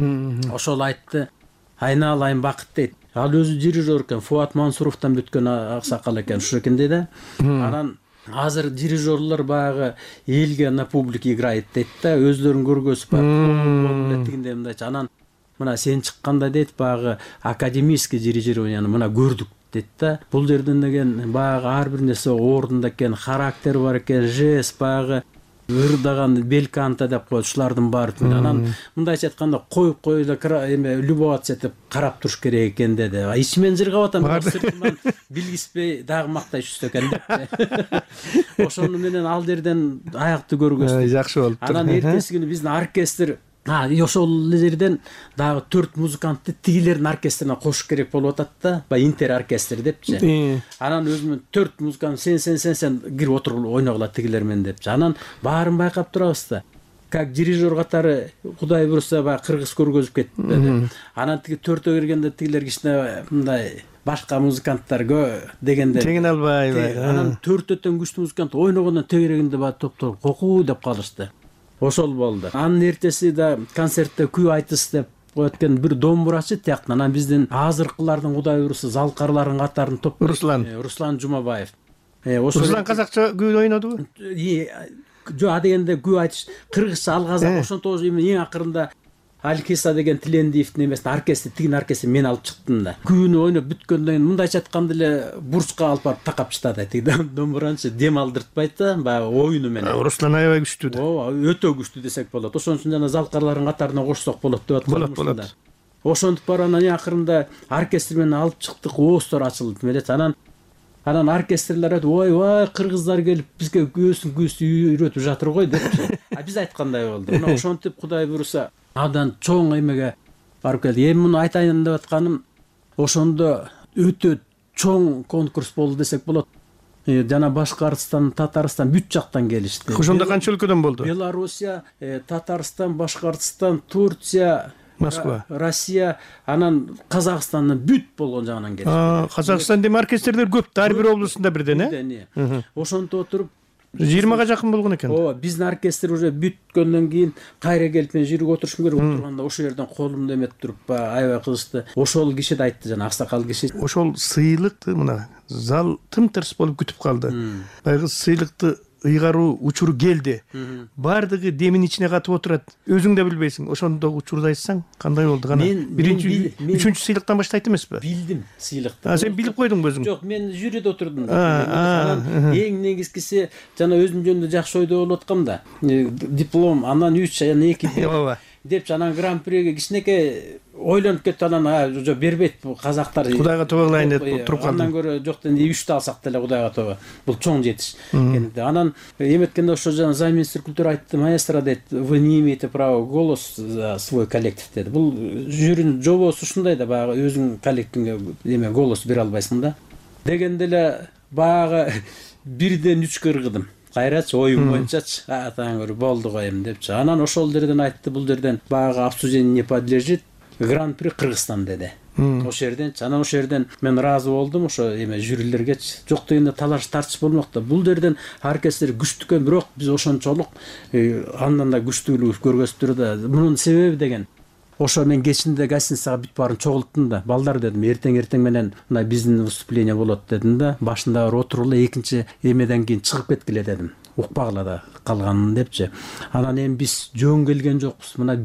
Ошол айтты, айналайын бакыт дейт. Ал өзү дирижер экен, Фуат Мансуровдон бүткөн аксакал экен, ушу экен да. Анан азыр дирижерлор баягы элге на публике играет дейт да, өзлөрүн көргөзүп баягы тигинде мындайча. Анан мына сен чыкканда дейт, баягы академический дирижирование мына көрдүк дейт да. Бул жерден деген баягы ар бир нерсе ордунда экен, характер бар экен, жест баягы ырдаган белканта деп коет, ушулардын баары. Анан мындайча айтканда коюп эме любоваться этип карап туруш керек экен деди. Ичимен жыргап атам, сыртыман билгиспей дагы мактай түштү экен деп. Ошону менен ал жерден аякты көргөздүк. Жакшы болуптур. Анан эртеси күнү биздин оркестр ошол жерден дагы 4 музыкантты тигилердин оркестрине кошуш керек болуп атат да, баягы интер оркестр депчи. Анан өзүмүн 4 музыкант сен кирип отуруп ойногула тигилер менен депчи. Анан баарын байкап турабыз да. Как дирижер катары Кудай буйруса баягы кыргыз көргөзүп кетти. Анан тиги төртөө киргенде тигилер кичине мындай башка музыканттар дегенде тегин албай. Анан төртөтөн күчтүү музыкант ойногондон тегерегинде баягы топтор кокуу деп калышты. Ошол болду. Анын эртеси да концертте күй айтыс деп өткөн бир домбурачы тияктан. Анан биздин азыркылардын Кудай буйруса залкарларын катарын топ Руслан Жумабаев. Руслан казакча күй ойнодубу? Жок, дегенде күй айтыш кыргызча алгазак. Ошонто эң акырында Алкиса деген Тилендиевдин эмесин оркестр, тигин оркестр мен алып чыктым да. Күйүнү ойноп бүткөндөн кийин мындайча айтканда эле бурчка алып барып такап чытады. Тиги домбуранчы дем алдыртпайт да, баягы оюну менен. Руслан аябай күчтүү да. Өтө күчтүү десек болот. Ошон үчүн жана залкарлардын катарына кошсок болот деп аткан. Болот. Ошентип баранан эң акырында оркестр менен алып чыктык, ооздор ачылды мелет. Анан оркестрлер ой, кыргыздар келип бизге күйөөсүн үйрөтүп жатыр го депчи. Биз айткандай болду. Мына ошентип Кудай буйруса абдан чоң эмеге барып келди. Эми муну айтайын деп атканым, ошондо өтө чоң конкурс болду десек болот. Жана Башкортостон, Татарстан бүт жактан келишти. Ошондо канча өлкөдөн болду? Белоруссия, Татарстан, Башкортостон, Турция, Москва, Россия, анан Казакстандан бүт болгон жагынан келишти. Казакстанда оркестрлер көп, ар бир облусунда бирден, Ошонто отуруп 20га жакын болгон экен. Биздин оркестр уже бүткөндөн кийин кайра келип мен жерге отурушум керек отурганда ошол жерден колумду эметип туруп аябай кызышты. Ошол киши да айтты, жана аксакал киши. Ошол сыйлыкты мына зал тым-тырс болуп күтүп калды. Баягы сыйлыкты ыйгаруу учуру келди. Бардыгы демин ичине катып отурат. Өзүң да билбейсиң. Ошондо учурду айтсаң, кандай болду гана? Биринчи, үчүнчү сыйлыктан баштайт эмеспи? Билдим сыйлыкты. Сен билип койдуңбу өзүң? Жок, мен жюриде отурдум. Эң негизгиси жана өзүм жөнүндө жакшы ойдо болуп аткам да. Диплом, андан 3 жана 2. депчи анан гран-приге кичинекей ойлонуп кетти. Анан уже бербейт бул казактар. Кудайга тобалайын деп туруп калдым. Андан көрө жок дегенде 3-тө алсак деле Кудайга тоба. Бул чоң жетиш. Анан эметкенде ошо жана замминистр культура айтты, маэстро дейт, вы не имеете права голос за свой коллектив деди. Бул жюринин жобосу ушундай да, баягы өзүң коллективиңе голос бере албайсың да. Дегенде эле баягы 1-3 ыргыдым. Кайрачы оюм боюнчачы атаң көрүп болду го эми депчи. Анан ошол жерден айтты, бул жерден баягы обсуждение не подлежит, гран-при Кыргызстан деди. Ошол жерденчи. Анан ошол жерден мен ыраазы болдум ошо эме жюрилергечи. Жок дегенде талаш тартыш болмок да. Бул жерден оркестр күчтүү, бирок биз ошончолук андан да күчтүүлүк көргөзүптүр да. Мунун себеби деген ошо мен кечинде гостиницага бүт баарын чогулттум да. Балдар дедим, эртең менен мына биздин выступление болот дедим да. Башында отурула, экинчи эмеден кийин чыгып кеткиле дедим. Укпагыла да калганын депчи. Анан эми биз жөн келген жокпуз. Мына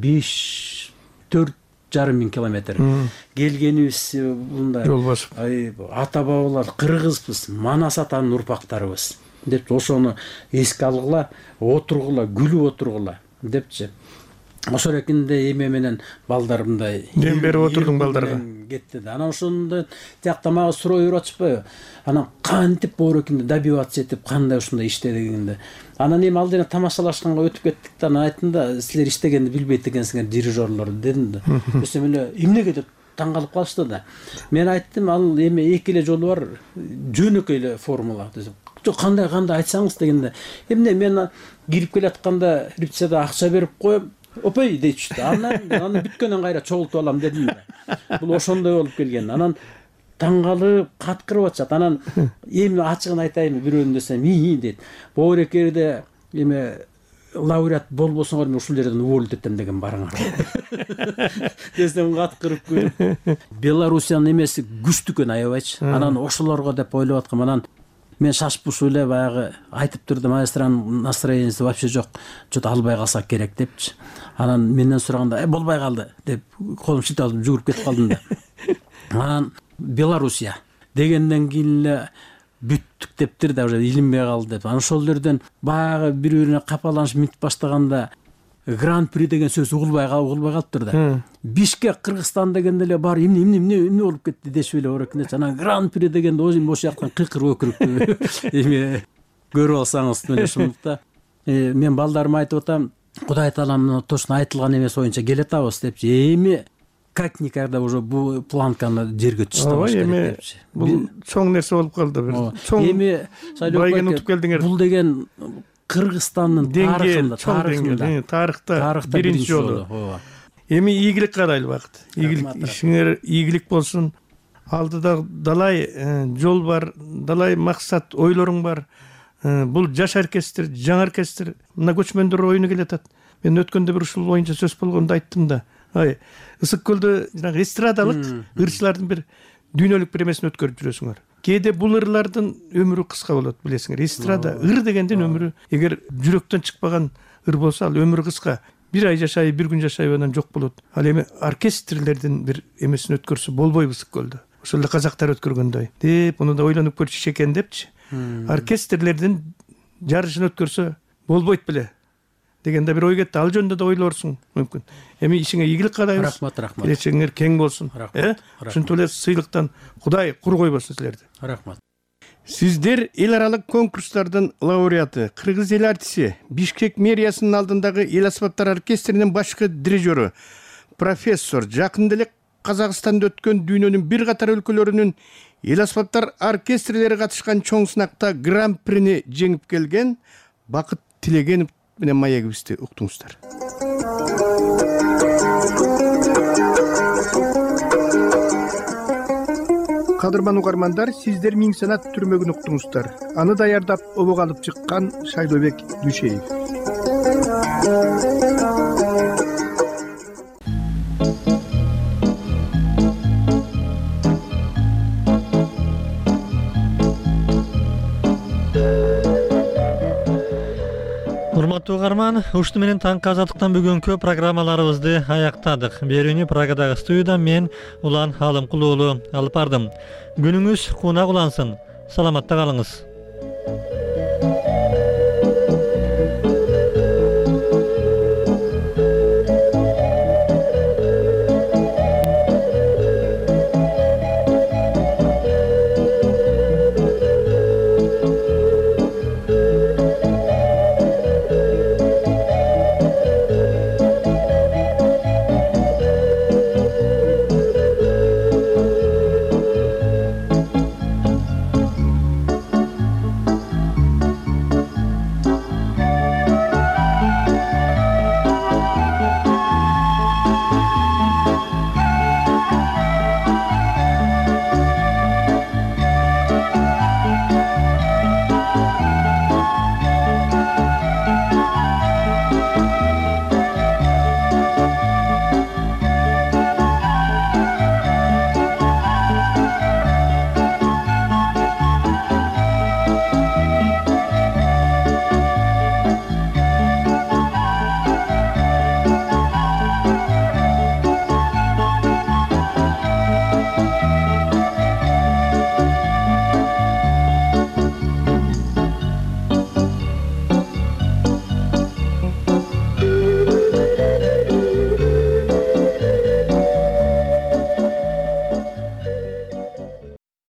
4,5 километр келгенибиз мындай жол басып. Ата бабалар кыргызбыз, Манас атанын урпактарыбыз депчи. Ошону эске алгыла, отургула, күлүп отургула депчи. Ошол экинде эме менен балдар мындай дем берип отурдуң балдарга. Кетти да. Анан ошондо тиякта мага суроо берип атышпайбы? Анан кантип боорекинде добиваться этип кандай ушундай иштедигинде. Анан эми ал жерде тамашалашканга өтүп кеттик да. Анан айттым да, силер иштегенди билбейт экенсиңер дирижерлор дедим да. Эсем эле эмнеге деп таң калып калышты да. Мен айттым, ал эми 2 эле жолу бар, жөнөкөй эле формула десем. Жок, кандай айтсаңыз дегенде. Эмне мен кирип келатканда репетицияда акча берип коем. Опой дейчти. Анан бүткөндөн кайра чогултуп алам дедим да. Бул ошондой болуп келген. Анан таң калып каткырып атышат. Анан эми ачыгын айтайынбы, бирөөнү десем, дейт. Боорекерде эме лауреат болбосоңор мен ушул жерден уволить этем деген барыңар. Десем каткырып күлүп. Белоруссиянын эмеси күчтүкөн аябайчы. Анан ошолорго деп ойлоп аткам. Анан мен шашпуш эле баягы айтып турдум, маэстронун настроенияси вообще жок. Чөт албай калсак керек депчи. Анан менден сураганда, болбой калды деп колум шите алып жүгүрүп кетип калдым да. Анан Белоруссия дегенден кийин эле бүттүк дептир да, уже илинбей калды деп. Анан ошол жерден баягы бири-бирине капаланышып минтип баштаганда гран-при деген сөз угулбай калыптыр да. Бишкек Кыргызстан дегенде эле бар эмне болуп кетти дешип эле орекне. Анан гран-при дегенде ошол жактан кыйкырып өкүрүп эме көрүп алсаңыз мына ушундукта. Мен балдарыма айтып атам, Кудай таалам точно айтылган эмес боюнча келатабыз депчи. Эми как никогда уже бул планканы жерге таштабаш керек депчи. Бул чоң нерсе болуп калды. Эми бул деген Кыргызстандын тарыхында биринчи жолу. Эми ийгилик карайлы убакыт. Ишиңер ийгилик болсун. Алдыда далай жол бар, далай максат, ойлоруң бар. Бул жаш оркестр, жаңы оркестр, мына көчмөндөр оюну келатат. Мен өткөндө бир ушул боюнча сөз болгондо айттым да. Ысык көлдө жанагы эстрадалык ырчылардын бир дүйнөлүк бир эмесин өткөрүп жүрөсүңөр. Кээде бул ырлардын өмүрү кыска болот, билесиңер. Эстрада ыр дегендин өмүрү, эгер жүрөктөн чыкпаган ыр болсо, ал өмүрү кыска. 1 ай жашай, 1 күн жашай, анан жок болот. Ал эми оркестрлердин бир эмесин өткөрсө болбойбу ысык көлдө. Ошол эле казактар өткөргөндөй. Деп, муну да ойлонуп көрчү экен депчи. Оркестрлердин жарышын өткөрсө болбойт беле дегенде бир ой кетти. Ал жөнүндө да ойлорсуң мүмкүн. Эми ишиңе ийгилик каалайбыз. Рахмат. Келечегиңер кең болсун. Ушинтип эле сыйлыктан Кудай кур койбосун силерди. Рахмат. Сиздер эл аралык конкурстардын лауреаты, кыргыз эл артиси, Бишкек мэриясынын алдындагы эл аспаптар оркестринин башкы дирижеру, профессор, жакында эле Казакстанда өткөн дүйнөнүн бир катар өлкөлөрүнүн эл аспаптар оркестрлери катышкан чоң сынакта гран-прини жеңип келген Бакыт Тилегенов менен маегибизди уктуңуздар. Кадырман угармандар, сиздер Миң санат түрмөгүн уктуңуздар. Аны даярдап обого алып чыккан Шайлообек Дүйшеев. Урматтуу угарман, ушуну менен таңкы азаттыктан бүгүнкү программаларыбызды аяктадык. Берүүнү Прагадагы студиядан мен Улан Алымкул уулу алып бардым. Күнүңүз кунак улансын. Саламатта калыңыз.